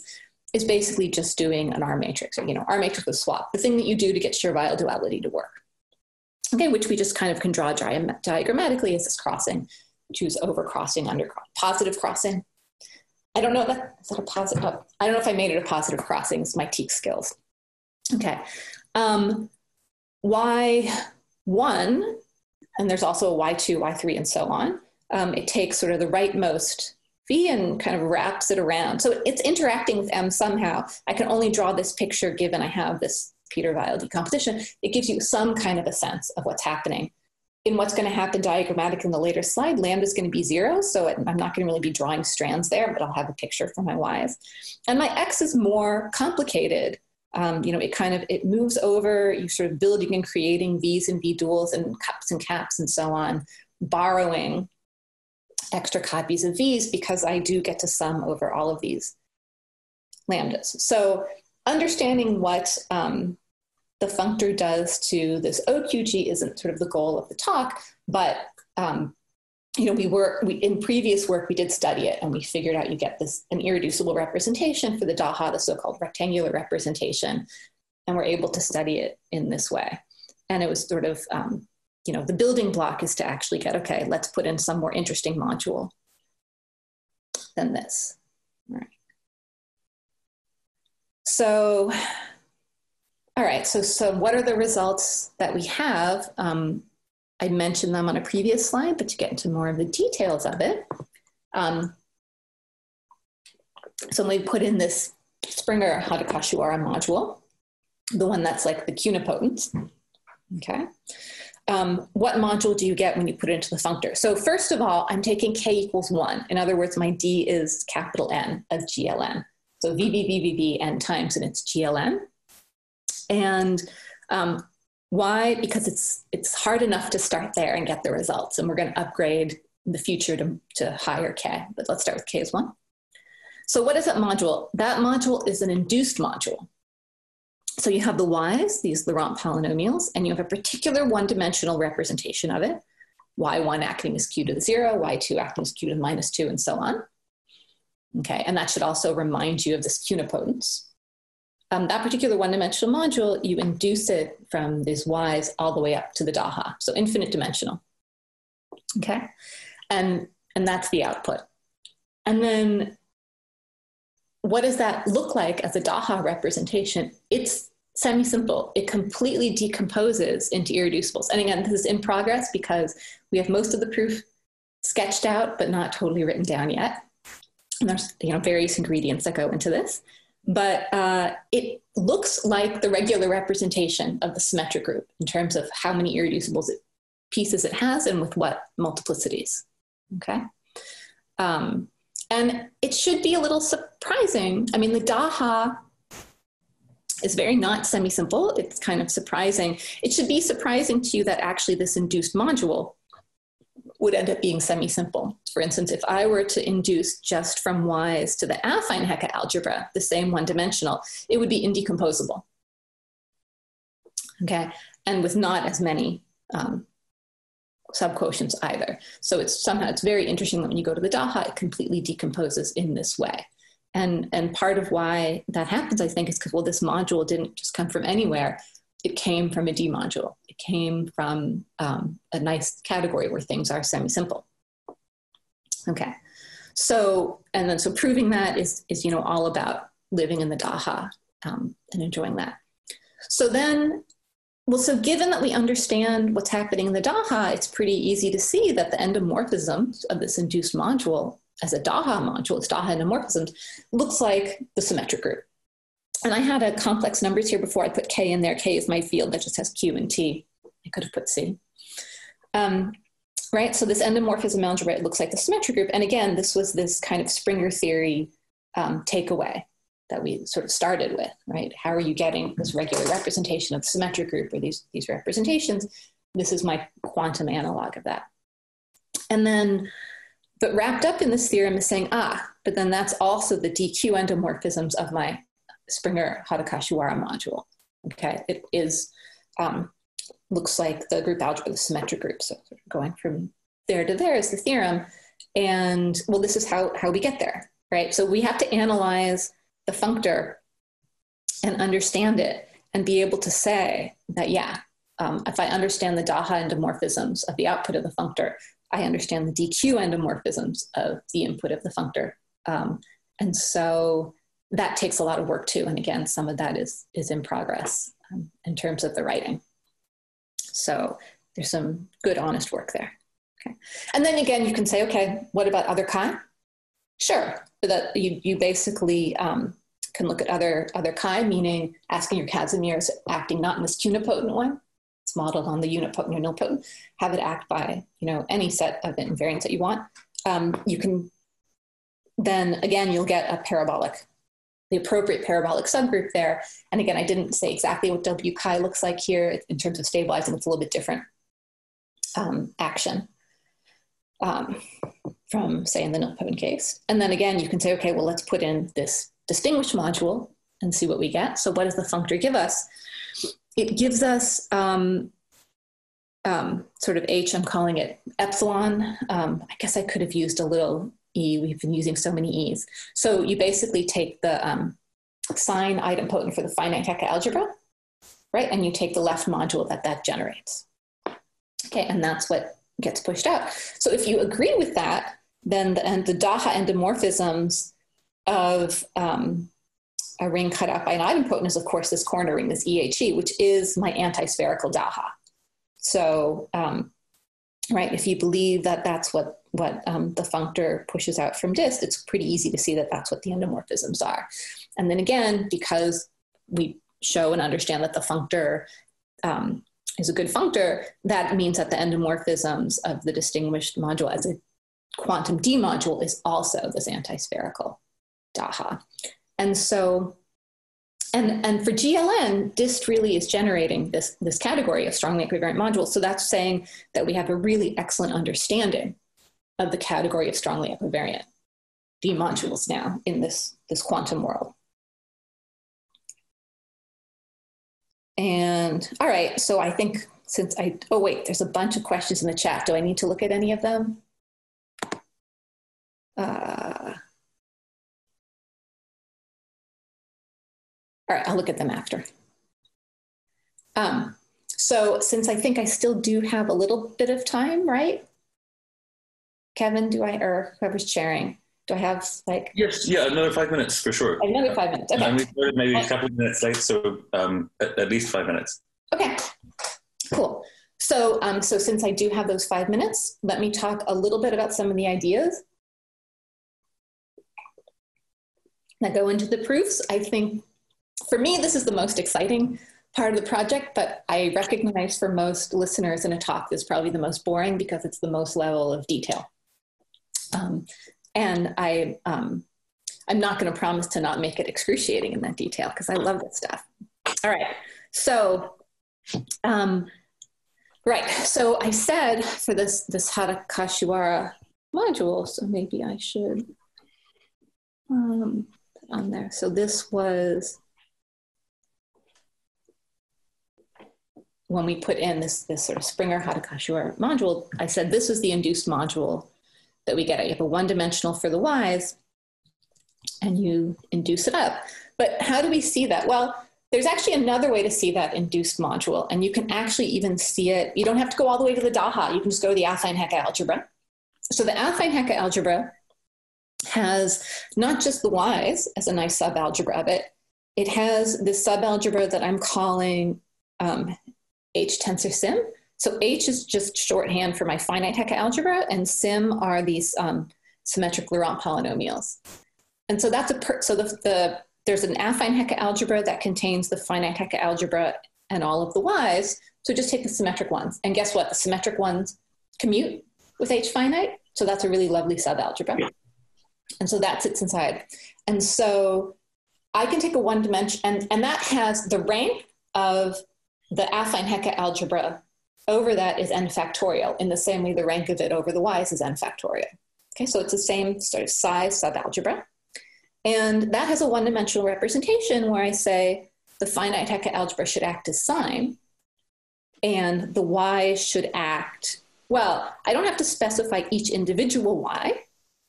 is basically just doing an R matrix, or, you know, R matrix with swap, the thing that you do to get Schur-Weil duality to work. Okay, which we just kind of can draw di- diagrammatically as this crossing. Choose over crossing, under cross, positive crossing. I don't know that, is that a positive? Oh, I don't know if I made it a positive crossing. It's my teak skills. Okay. Um, Y one, and there's also a Y two, Y three, and so on. Um, it takes sort of the rightmost V and kind of wraps it around. So it's interacting with M somehow. I can only draw this picture given I have this Peter-Weil decomposition. It gives you some kind of a sense of what's happening. In what's going to happen diagrammatic in the later slide, lambda is going to be zero, so it, I'm not going to really be drawing strands there, but I'll have a picture for my Y's. And my X is more complicated. Um, you know, it kind of, it moves over, you're sort of building and creating V's and V duals and cups and caps and so on, borrowing extra copies of V's because I do get to sum over all of these lambdas. So understanding what um, the functor does to this O Q G isn't sort of the goal of the talk, but um, you know, we were, we, in previous work, we did study it and we figured out you get this, an irreducible representation for the Daha, the so-called rectangular representation, and we're able to study it in this way. And it was sort of, um, you know, the building block is to actually get, okay, let's put in some more interesting module than this. All right. So, all right, so, so what are the results that we have? Um, I mentioned them on a previous slide, but to get into more of the details of it. Um, so we put in this Springer Hadakashiwara module, the one that's like the cunipotent, okay? Um, what module do you get when you put it into the functor? So first of all, I'm taking k equals one. In other words, my D is capital N of G L N. So V V V V V N times, and it's G L N. And um, why? Because it's it's hard enough to start there and get the results. And we're going to upgrade in the future to, to higher K. But let's start with K as one. So what is that module? That module is an induced module. So you have the Y's, these Laurent polynomials, and you have a particular one-dimensional representation of it. Y one acting as q to the zero, Y two acting as q to the minus two, and so on. Okay, and that should also remind you of this cunipotence. Um, that particular one-dimensional module, you induce it from these Y's all the way up to the Daha, so infinite dimensional. Okay, and, and that's the output. And then what does that look like as a Daha representation? It's semi-simple. It completely decomposes into irreducibles. And again, this is in progress because we have most of the proof sketched out, but not totally written down yet. And there's, you know, various ingredients that go into this. But uh, it looks like the regular representation of the symmetric group in terms of how many irreducibles it, pieces it has and with what multiplicities, okay? Um, and it should be a little surprising. I mean, the Daha is very not semi-simple. It's kind of surprising. It should be surprising to you that actually this induced module would end up being semi-simple. For instance, if I were to induce just from Y's to the affine Hecke algebra, the same one-dimensional, it would be indecomposable, okay? And with not as many um, subquotients either. So it's somehow, it's very interesting that when you go to the Daha, it completely decomposes in this way. And, and part of why that happens, I think, is because, well, this module didn't just come from anywhere. It came from a D module. It came from um, a nice category where things are semi-simple. Okay, so, and then so proving that is, is you know, all about living in the Daha um, and enjoying that. So then, well, so given that we understand what's happening in the Daha, it's pretty easy to see that the endomorphism of this induced module as a Daha module, its Daha endomorphisms, looks like the symmetric group. And I had a complex numbers here before I put K in there. K is my field that just has Q and T. I could have put C. Um, right, so this endomorphism algebra, it looks like the symmetric group. And again, this was this kind of Springer theory um, takeaway that we sort of started with, right? How are you getting this regular representation of the symmetric group or these, these representations? This is my quantum analog of that. And then, but wrapped up in this theorem is saying, ah, but then that's also the D Q endomorphisms of my Springer Hadakashiwara module. Okay, it is, um, looks like the group algebra, the symmetric group. So sort of going from there to there is the theorem. And well, this is how, how we get there, right? So we have to analyze the functor and understand it and be able to say that, yeah, um, if I understand the Daha endomorphisms of the output of the functor, I understand the D Q endomorphisms of the input of the functor. Um, and so that takes a lot of work too. And again, some of that is, is in progress um, in terms of the writing. So there's some good, honest work there. Okay. And then again, you can say, okay, what about other chi? Sure, that you, you basically um, can look at other, other chi, meaning asking your Casimirs acting not in this unipotent way. It's modeled on the unipotent or nilpotent. Have it act by, you know, any set of invariants that you want. Um, you can then, again, you'll get a parabolic, the appropriate parabolic subgroup there. And again, I didn't say exactly what W chi looks like here. In terms of stabilizing, it's a little bit different um, action um, from, say, in the nilpotent case. And then again, you can say, okay, well, let's put in this distinguished module and see what we get. So what does the functor give us? It gives us um, um, sort of H, I'm calling it epsilon. Um, I guess I could have used a little E. We've been using so many E's. So you basically take the um, sign idempotent for the finite Hecke algebra, right? And you take the left module that that generates. Okay, and that's what gets pushed out. So if you agree with that, then the, and the Daha endomorphisms of um, a ring cut out by an idempotent is, of course, this corner ring, this E H E, which is my antispherical Daha. So, um, right, if you believe that that's what, what um, the functor pushes out from dist, it's pretty easy to see that that's what the endomorphisms are. And then again, because we show and understand that the functor um, is a good functor, that means that the endomorphisms of the distinguished module as a quantum D module is also this antispherical Daha. And so, and, and for G L N, dist really is generating this, this category of strongly equivariant modules. So that's saying that we have a really excellent understanding of the category of strongly equivariant D modules now in this, this quantum world. And all right, so I think since I, oh wait, there's a bunch of questions in the chat. Do I need to look at any of them? Uh, All right, I'll look at them after. Um, so since I think I still do have a little bit of time, right? Kevin, do I, or whoever's sharing, do I have like? Yes, yeah, another five minutes for sure. Another five minutes, okay. And we started maybe a couple of minutes late, so um, at, at least five minutes. Okay, cool. So, um, so since I do have those five minutes, let me talk a little bit about some of the ideas that go into the proofs. I think for me, this is the most exciting part of the project, but I recognize for most listeners in a talk, this is probably the most boring because it's the most level of detail. Um, and I, um, I'm not going to promise to not make it excruciating in that detail because I love this stuff. All right, so, um, right, so I said for this, this Hara Kashiwara module, so maybe I should um, put on there. So this was, when we put in this, this sort of Springer Hara Kashiwara module, I said this was the induced module that we get. You have a one-dimensional for the y's, and you induce it up. But how do we see that? Well, there's actually another way to see that induced module, and you can actually even see it. You don't have to go all the way to the Daha. You can just go to the affine Hecke algebra. So the affine Hecke algebra has not just the y's as a nice subalgebra of it. It has this subalgebra that I'm calling um, H tensor sim. So H is just shorthand for my finite Hecke algebra, and sim are these um, symmetric Laurent polynomials. And so that's a per so the, the there's an affine Hecke algebra that contains the finite Hecke algebra and all of the y's. So just take the symmetric ones, and guess what? The symmetric ones commute with H finite. So that's a really lovely subalgebra. And so that sits inside. And so I can take a one dimension, and and that has the rank of the affine Hecke algebra over that is n factorial, in the same way the rank of it over the y's is n factorial. Okay, so it's the same sort of size subalgebra. And that has a one-dimensional representation where I say the finite Hecke algebra should act as sine, and the y should act, well, I don't have to specify each individual y,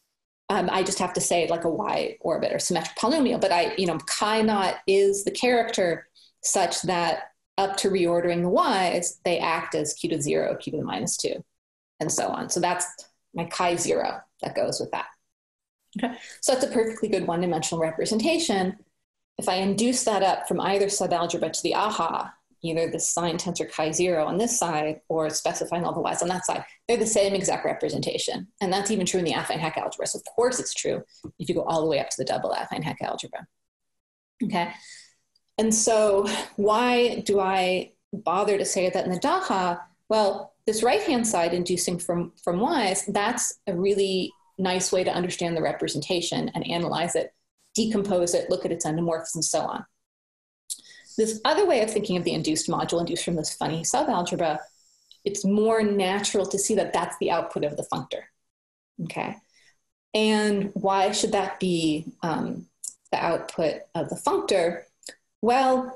Um, I just have to say like a y orbit or symmetric polynomial, but I, you know, chi naught is the character such that up to reordering the y's, they act as q to the zero, q to the minus two, and so on. So that's my chi zero that goes with that. Okay, so that's a perfectly good one-dimensional representation. If I induce that up from either subalgebra to the AHA, either the sign tensor chi zero on this side or specifying all the y's on that side, they're the same exact representation. And that's even true in the affine Hecke algebra. So of course it's true if you go all the way up to the double affine Hecke algebra. Okay. And so why do I bother to say that in the Daha? Well, this right-hand side inducing from, from y's, that's a really nice way to understand the representation and analyze it, decompose it, look at its endomorphs and so on. This other way of thinking of the induced module, induced from this funny subalgebra, it's more natural to see that that's the output of the functor, okay? And why should that be um, the output of the functor? Well,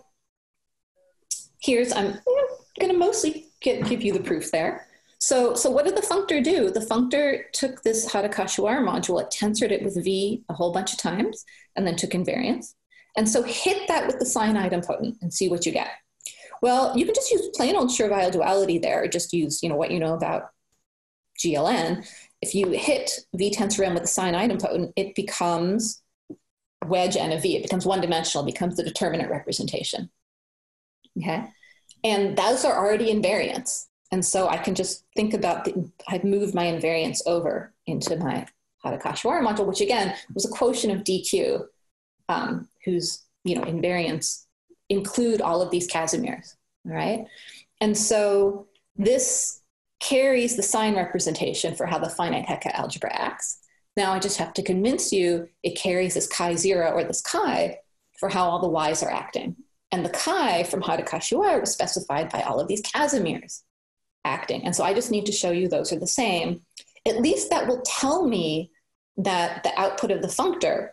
here's, I'm you know, gonna mostly get, give you the proof there. So, so what did the functor do? The functor took this Hada-Kashiwara module, it tensored it with V a whole bunch of times, and then took invariance. And so hit that with the sign idempotent and see what you get. Well, you can just use plain old Schur-Weil duality there, or just use you know, what you know about G L N. If you hit V tensor M with the sign idempotent, it becomes wedge N of V. It becomes one-dimensional, it becomes the determinant representation. Okay? And those are already invariants. And so I can just think about, the, I've moved my invariance over into my Hada-Kashiwara module, which again was a quotient of D Q, um, whose you know, invariants include all of these Casimirs, all right? And so this carries the sign representation for how the finite Hecke algebra acts. Now I just have to convince you it carries this chi zero or this chi for how all the y's are acting. And the chi from Hada-Kashiwara was specified by all of these Casimirs acting. And so I just need to show you those are the same. At least that will tell me that the output of the functor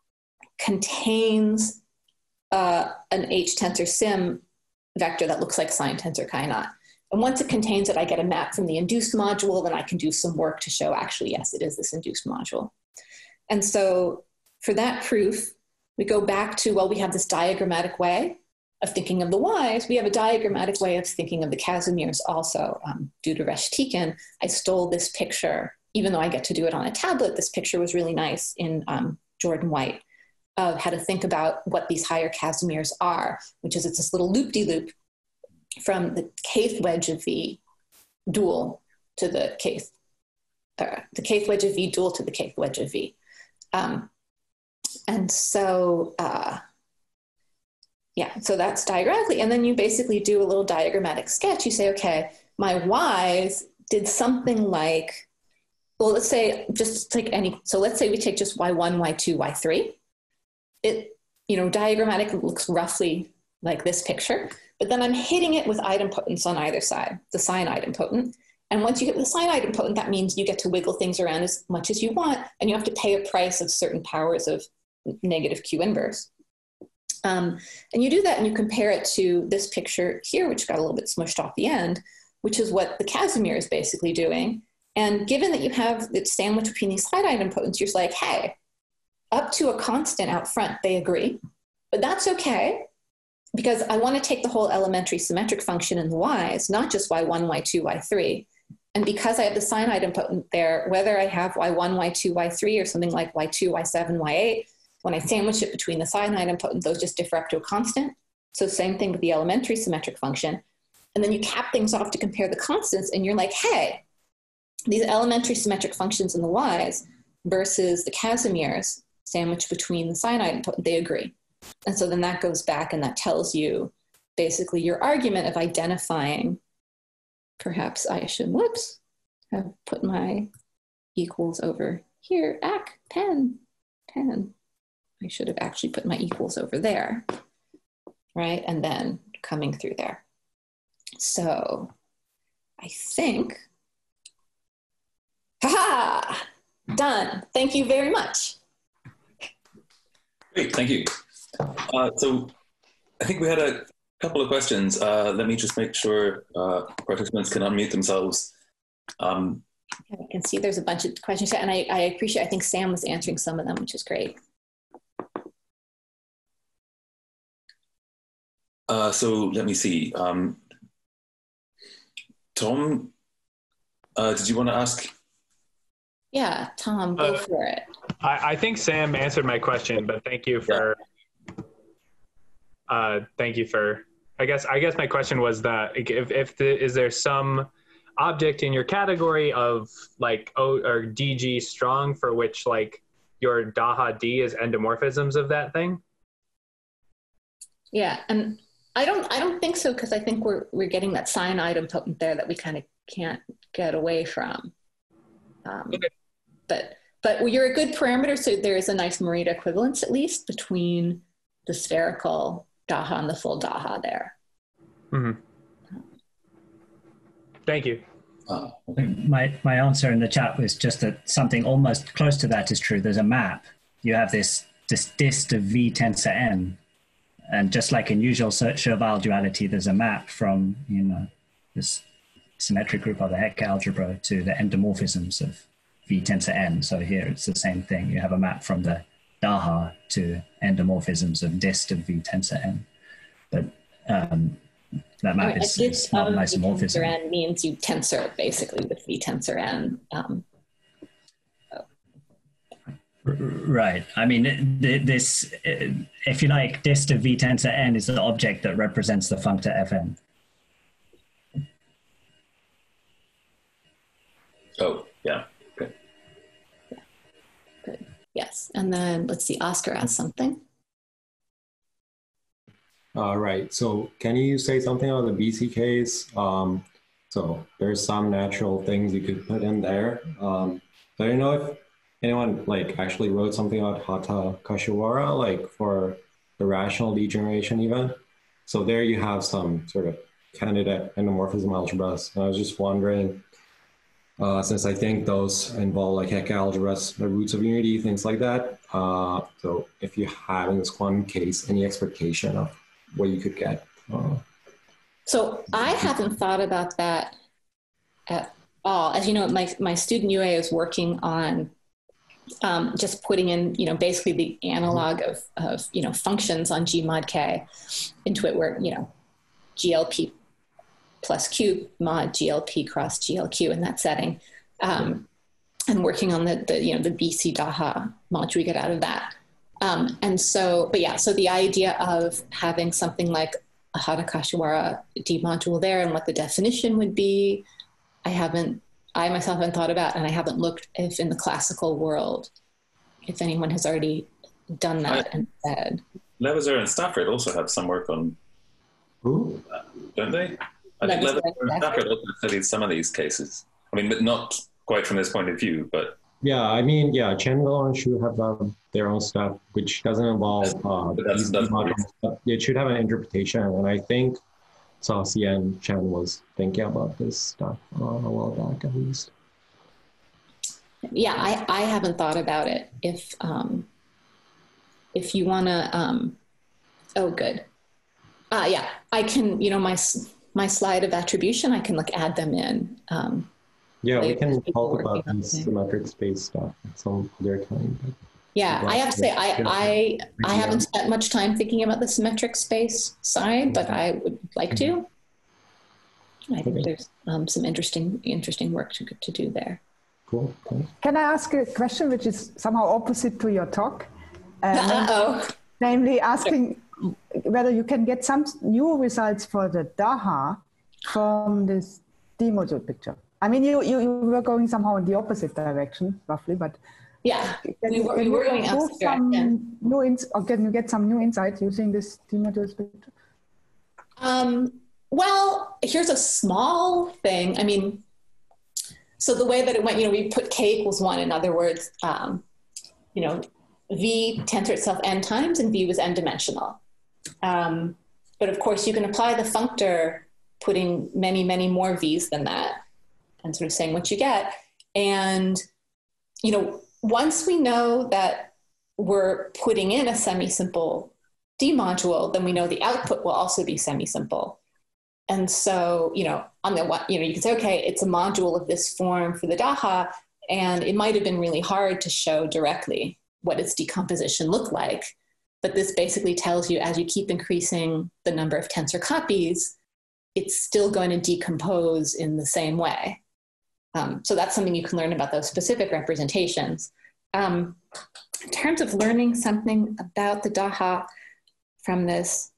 contains uh, an H tensor sim vector that looks like sign tensor chi naught. And once it contains it, I get a map from the induced module, then I can do some work to show actually, yes, it is this induced module. And so for that proof, we go back to, well, we have this diagrammatic way of thinking of the y's. We have a diagrammatic way of thinking of the Casimirs also. Um, due to Reshtikin, I stole this picture, even though I get to do it on a tablet, this picture was really nice in um, Jordan White, of how to think about what these higher Casimirs are, which is it's this little loop-de-loop from the kth wedge of V dual to the kth, uh, the kth wedge of V dual to the kth wedge of V. Um, and so, uh, yeah, so that's diagrammatically. And then you basically do a little diagrammatic sketch. You say, okay, my y's did something like, well, let's say just take any, so let's say we take just y one, y two, y three. It, you know, diagrammatic looks roughly like this picture, but then I'm hitting it with idempotence on either side, the sign idempotent. And once you hit the sign idempotent, that means you get to wiggle things around as much as you want, and you have to pay a price of certain powers of negative Q inverse. Um, and you do that and you compare it to this picture here, which got a little bit smushed off the end, which is what the Casimir is basically doing. And given that you have the sandwich between these side idempotents, you're just like, hey, up to a constant out front, they agree, but that's okay, because I want to take the whole elementary symmetric function in the y's, not just y one, y two, y three. And because I have the sign idempotent there, whether I have y one, y two, y three, or something like y two, y seven, y eight, when I sandwich it between the sign idempotent, those just differ up to a constant. So same thing with the elementary symmetric function. And then you cap things off to compare the constants, and you're like, hey, these elementary symmetric functions in the y's versus the Casimirs sandwiched between the sign idempotent, they agree. And so then that goes back and that tells you basically your argument of identifying, perhaps I should, whoops, have put my equals over here, ack, pen, pen. I should have actually put my equals over there, right? And then coming through there. So I think, haha, done. Thank you very much. Great, thank you. Uh, so I think we had a couple of questions. Uh, let me just make sure uh, participants can unmute themselves. Um, I can see there's a bunch of questions, and I, I appreciate, I think Sam was answering some of them, which is great. Uh, so let me see. Um, Tom, uh, did you want to ask? Yeah, Tom, go uh, for it. I, I think Sam answered my question, but thank you for, yeah. uh, thank you for, I guess, I guess my question was that if, if the, is there some object in your category of like O or D G strong for which like your Daha D is endomorphisms of that thing? Yeah, and I don't I don't think so, because I think we're we're getting that sign idempotent there that we kind of can't get away from. Um, okay. But but you're a good parameter, so there is a nice Morita equivalence at least between the spherical Daha and the full Daha there. Mm-hmm. Thank you. Oh, okay. My my answer in the chat was just that something almost close to that is true. There's a map. You have this this dist of V tensor n, and just like in usual Chauval duality, there's a map from you know this symmetric group of the Hecke algebra to the endomorphisms of V tensor n. So here it's the same thing. You have a map from the Daha to endomorphisms of dist of V tensor n, but um, that map I mean, is, is not an isomorphism. V tensor n means you tensor basically with V tensor n. Um, oh. Right. I mean, this, if you like, dist of V tensor n is the object that represents the functor Fn. Oh, yeah. Good. Yeah. Good. Yes. And then let's see, Oscar asked something. Uh, right. So can you say something about the B C Ks? Um, so there's some natural things you could put in there. Um, I don't know if anyone like actually wrote something about Hata Kashiwara, like for the rational degeneration event. So there you have some sort of candidate endomorphism algebras. And I was just wondering, uh, since I think those involve like Hecke algebras, the roots of unity, things like that. Uh, so if you have in this quantum case any expectation of what you could get. Uh, so I haven't thought about that at all. As you know, my, my student U A is working on um, just putting in, you know, basically the analog of, of, you know, functions on G mod K into it where, you know, G L P plus Q mod G L P cross G L Q in that setting. Um, and working on the, the, you know, the B C Daha module we get out of that. Um, and so, but yeah, so the idea of having something like a Hata Kashiwara D module there and what the definition would be, I haven't, I myself haven't thought about, and I haven't looked if in the classical world, if anyone has already done that I, and said. Levezer and Stafford also have some work on, Ooh. Uh, don't they? I think Levezer and Stafford also studied some of these cases. I mean, but not quite from this point of view, but. Yeah, I mean, yeah, Chenville and Shu have um, their own stuff, which doesn't involve uh, that's, that's models, but it should have an interpretation. And I think Saucy and Chen was thinking about this stuff uh, a while back, at least. Yeah, I, I haven't thought about it. If um, if you want to, um, oh, good. Uh, yeah, I can, you know, my my slide of attribution, I can like add them in. Um, Yeah, we can talk about this symmetric space stuff at some other time. But yeah, I have to say, I, I, I haven't spent much time thinking about the symmetric space side, but I would like to. I think there's um, some interesting, interesting work to, to do there. Cool. cool. Can I ask a question which is somehow opposite to your talk? Uh, Uh-oh. Namely asking whether you can get some new results for the Daha from this D module picture. I mean, you, you, you were going somehow in the opposite direction, roughly, but yeah, can we were, we were going opposite some direction. new ins or can you get some new insight using this D module picture? Um, well, here's a small thing. I mean, so the way that it went, you know, we put K equals one. In other words, um, you know, V tensor itself n times and V was n dimensional. Um, but of course you can apply the functor putting many, many more V's than that and sort of saying what you get. And, you know, once we know that we're putting in a semi-simple D module, then we know the output will also be semi-simple. and so, you know, on the one, you know, you can say, okay, it's a module of this form for the Daha, and it might have been really hard to show directly what its decomposition looked like. But this basically tells you, as you keep increasing the number of tensor copies, it's still going to decompose in the same way. Um, so that's something you can learn about those specific representations. Um, in terms of learning something about the Daha from this,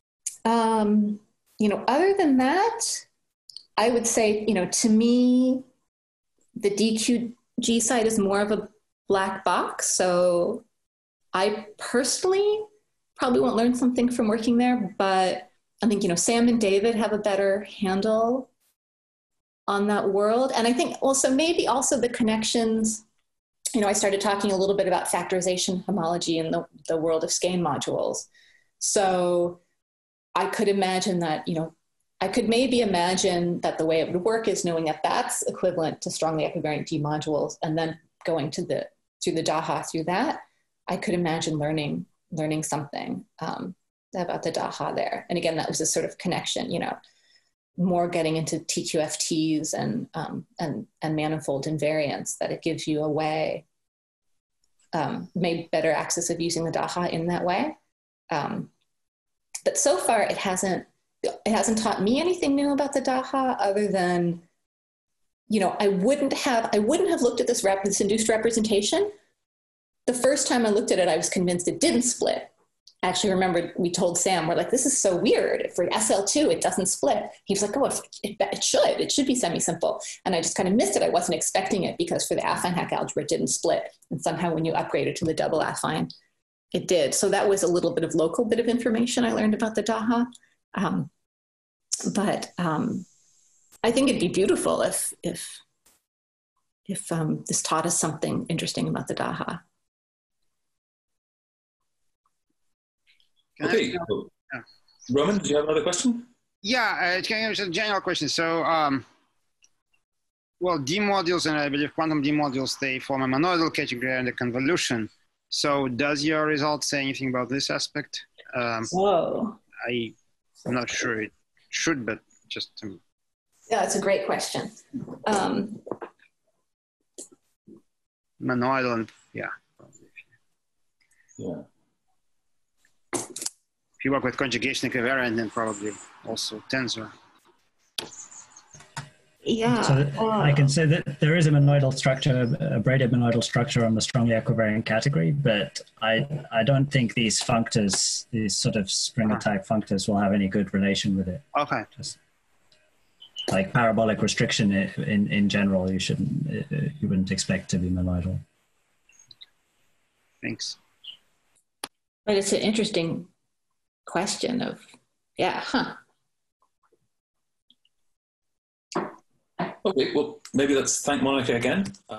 um, you know, other than that, I would say, you know, to me, the D Q G side is more of a black box. So I personally probably won't learn something from working there, but I think, you know, Sam and David have a better handle on that world. And I think also maybe also the connections, you know, I started talking a little bit about factorization homology in the, the world of skein modules. So I could imagine that, you know, I could maybe imagine that the way it would work is knowing that that's equivalent to strongly equivariant D modules, and then going to the, through the Daha through that. I could imagine learning, learning something um, about the Daha there. And again, that was a sort of connection, you know, more getting into T Q F Ts and, um, and, and manifold invariants, that it gives you a way, um, maybe better access of using the Daha in that way. Um, but so far it hasn't, it hasn't taught me anything new about the Daha other than, you know, I wouldn't have, I wouldn't have looked at this, rep, this induced representation. The first time I looked at it, I was convinced it didn't split. I actually remembered we told Sam, we're like, this is so weird. For S L two, it doesn't split. He was like, oh, it, it should. It should be semi-simple. And I just kind of missed it. I wasn't expecting it because for the affine Hak algebra, it didn't split. And somehow when you upgrade it to the double affine, it did. So that was a little bit of local bit of information I learned about the Daha. Um, but um, I think it'd be beautiful if, if, if um, this taught us something interesting about the Daha. Okay, cool. Yeah. Roman, did you have another question? Yeah, uh, it's kind of a general question. So, um, well, D modules and I believe quantum D modules, they form a monoidal category under convolution. So does your result say anything about this aspect? Um, Whoa. I, I'm not sure it should, but just to... Yeah, it's a great question. Um, monoidal and, yeah. Yeah. If you work with conjugation equivariant, then probably also tensor. Yeah. So uh, I can say that there is a monoidal structure, a braided monoidal structure on the strongly equivariant category, but I I don't think these functors, these sort of Springer type functors, will have any good relation with it. Okay. Just like parabolic restriction in in general, you shouldn't you wouldn't expect to be monoidal. Thanks. But it's an interesting question of, yeah, huh. Okay, well, maybe let's thank Monica again.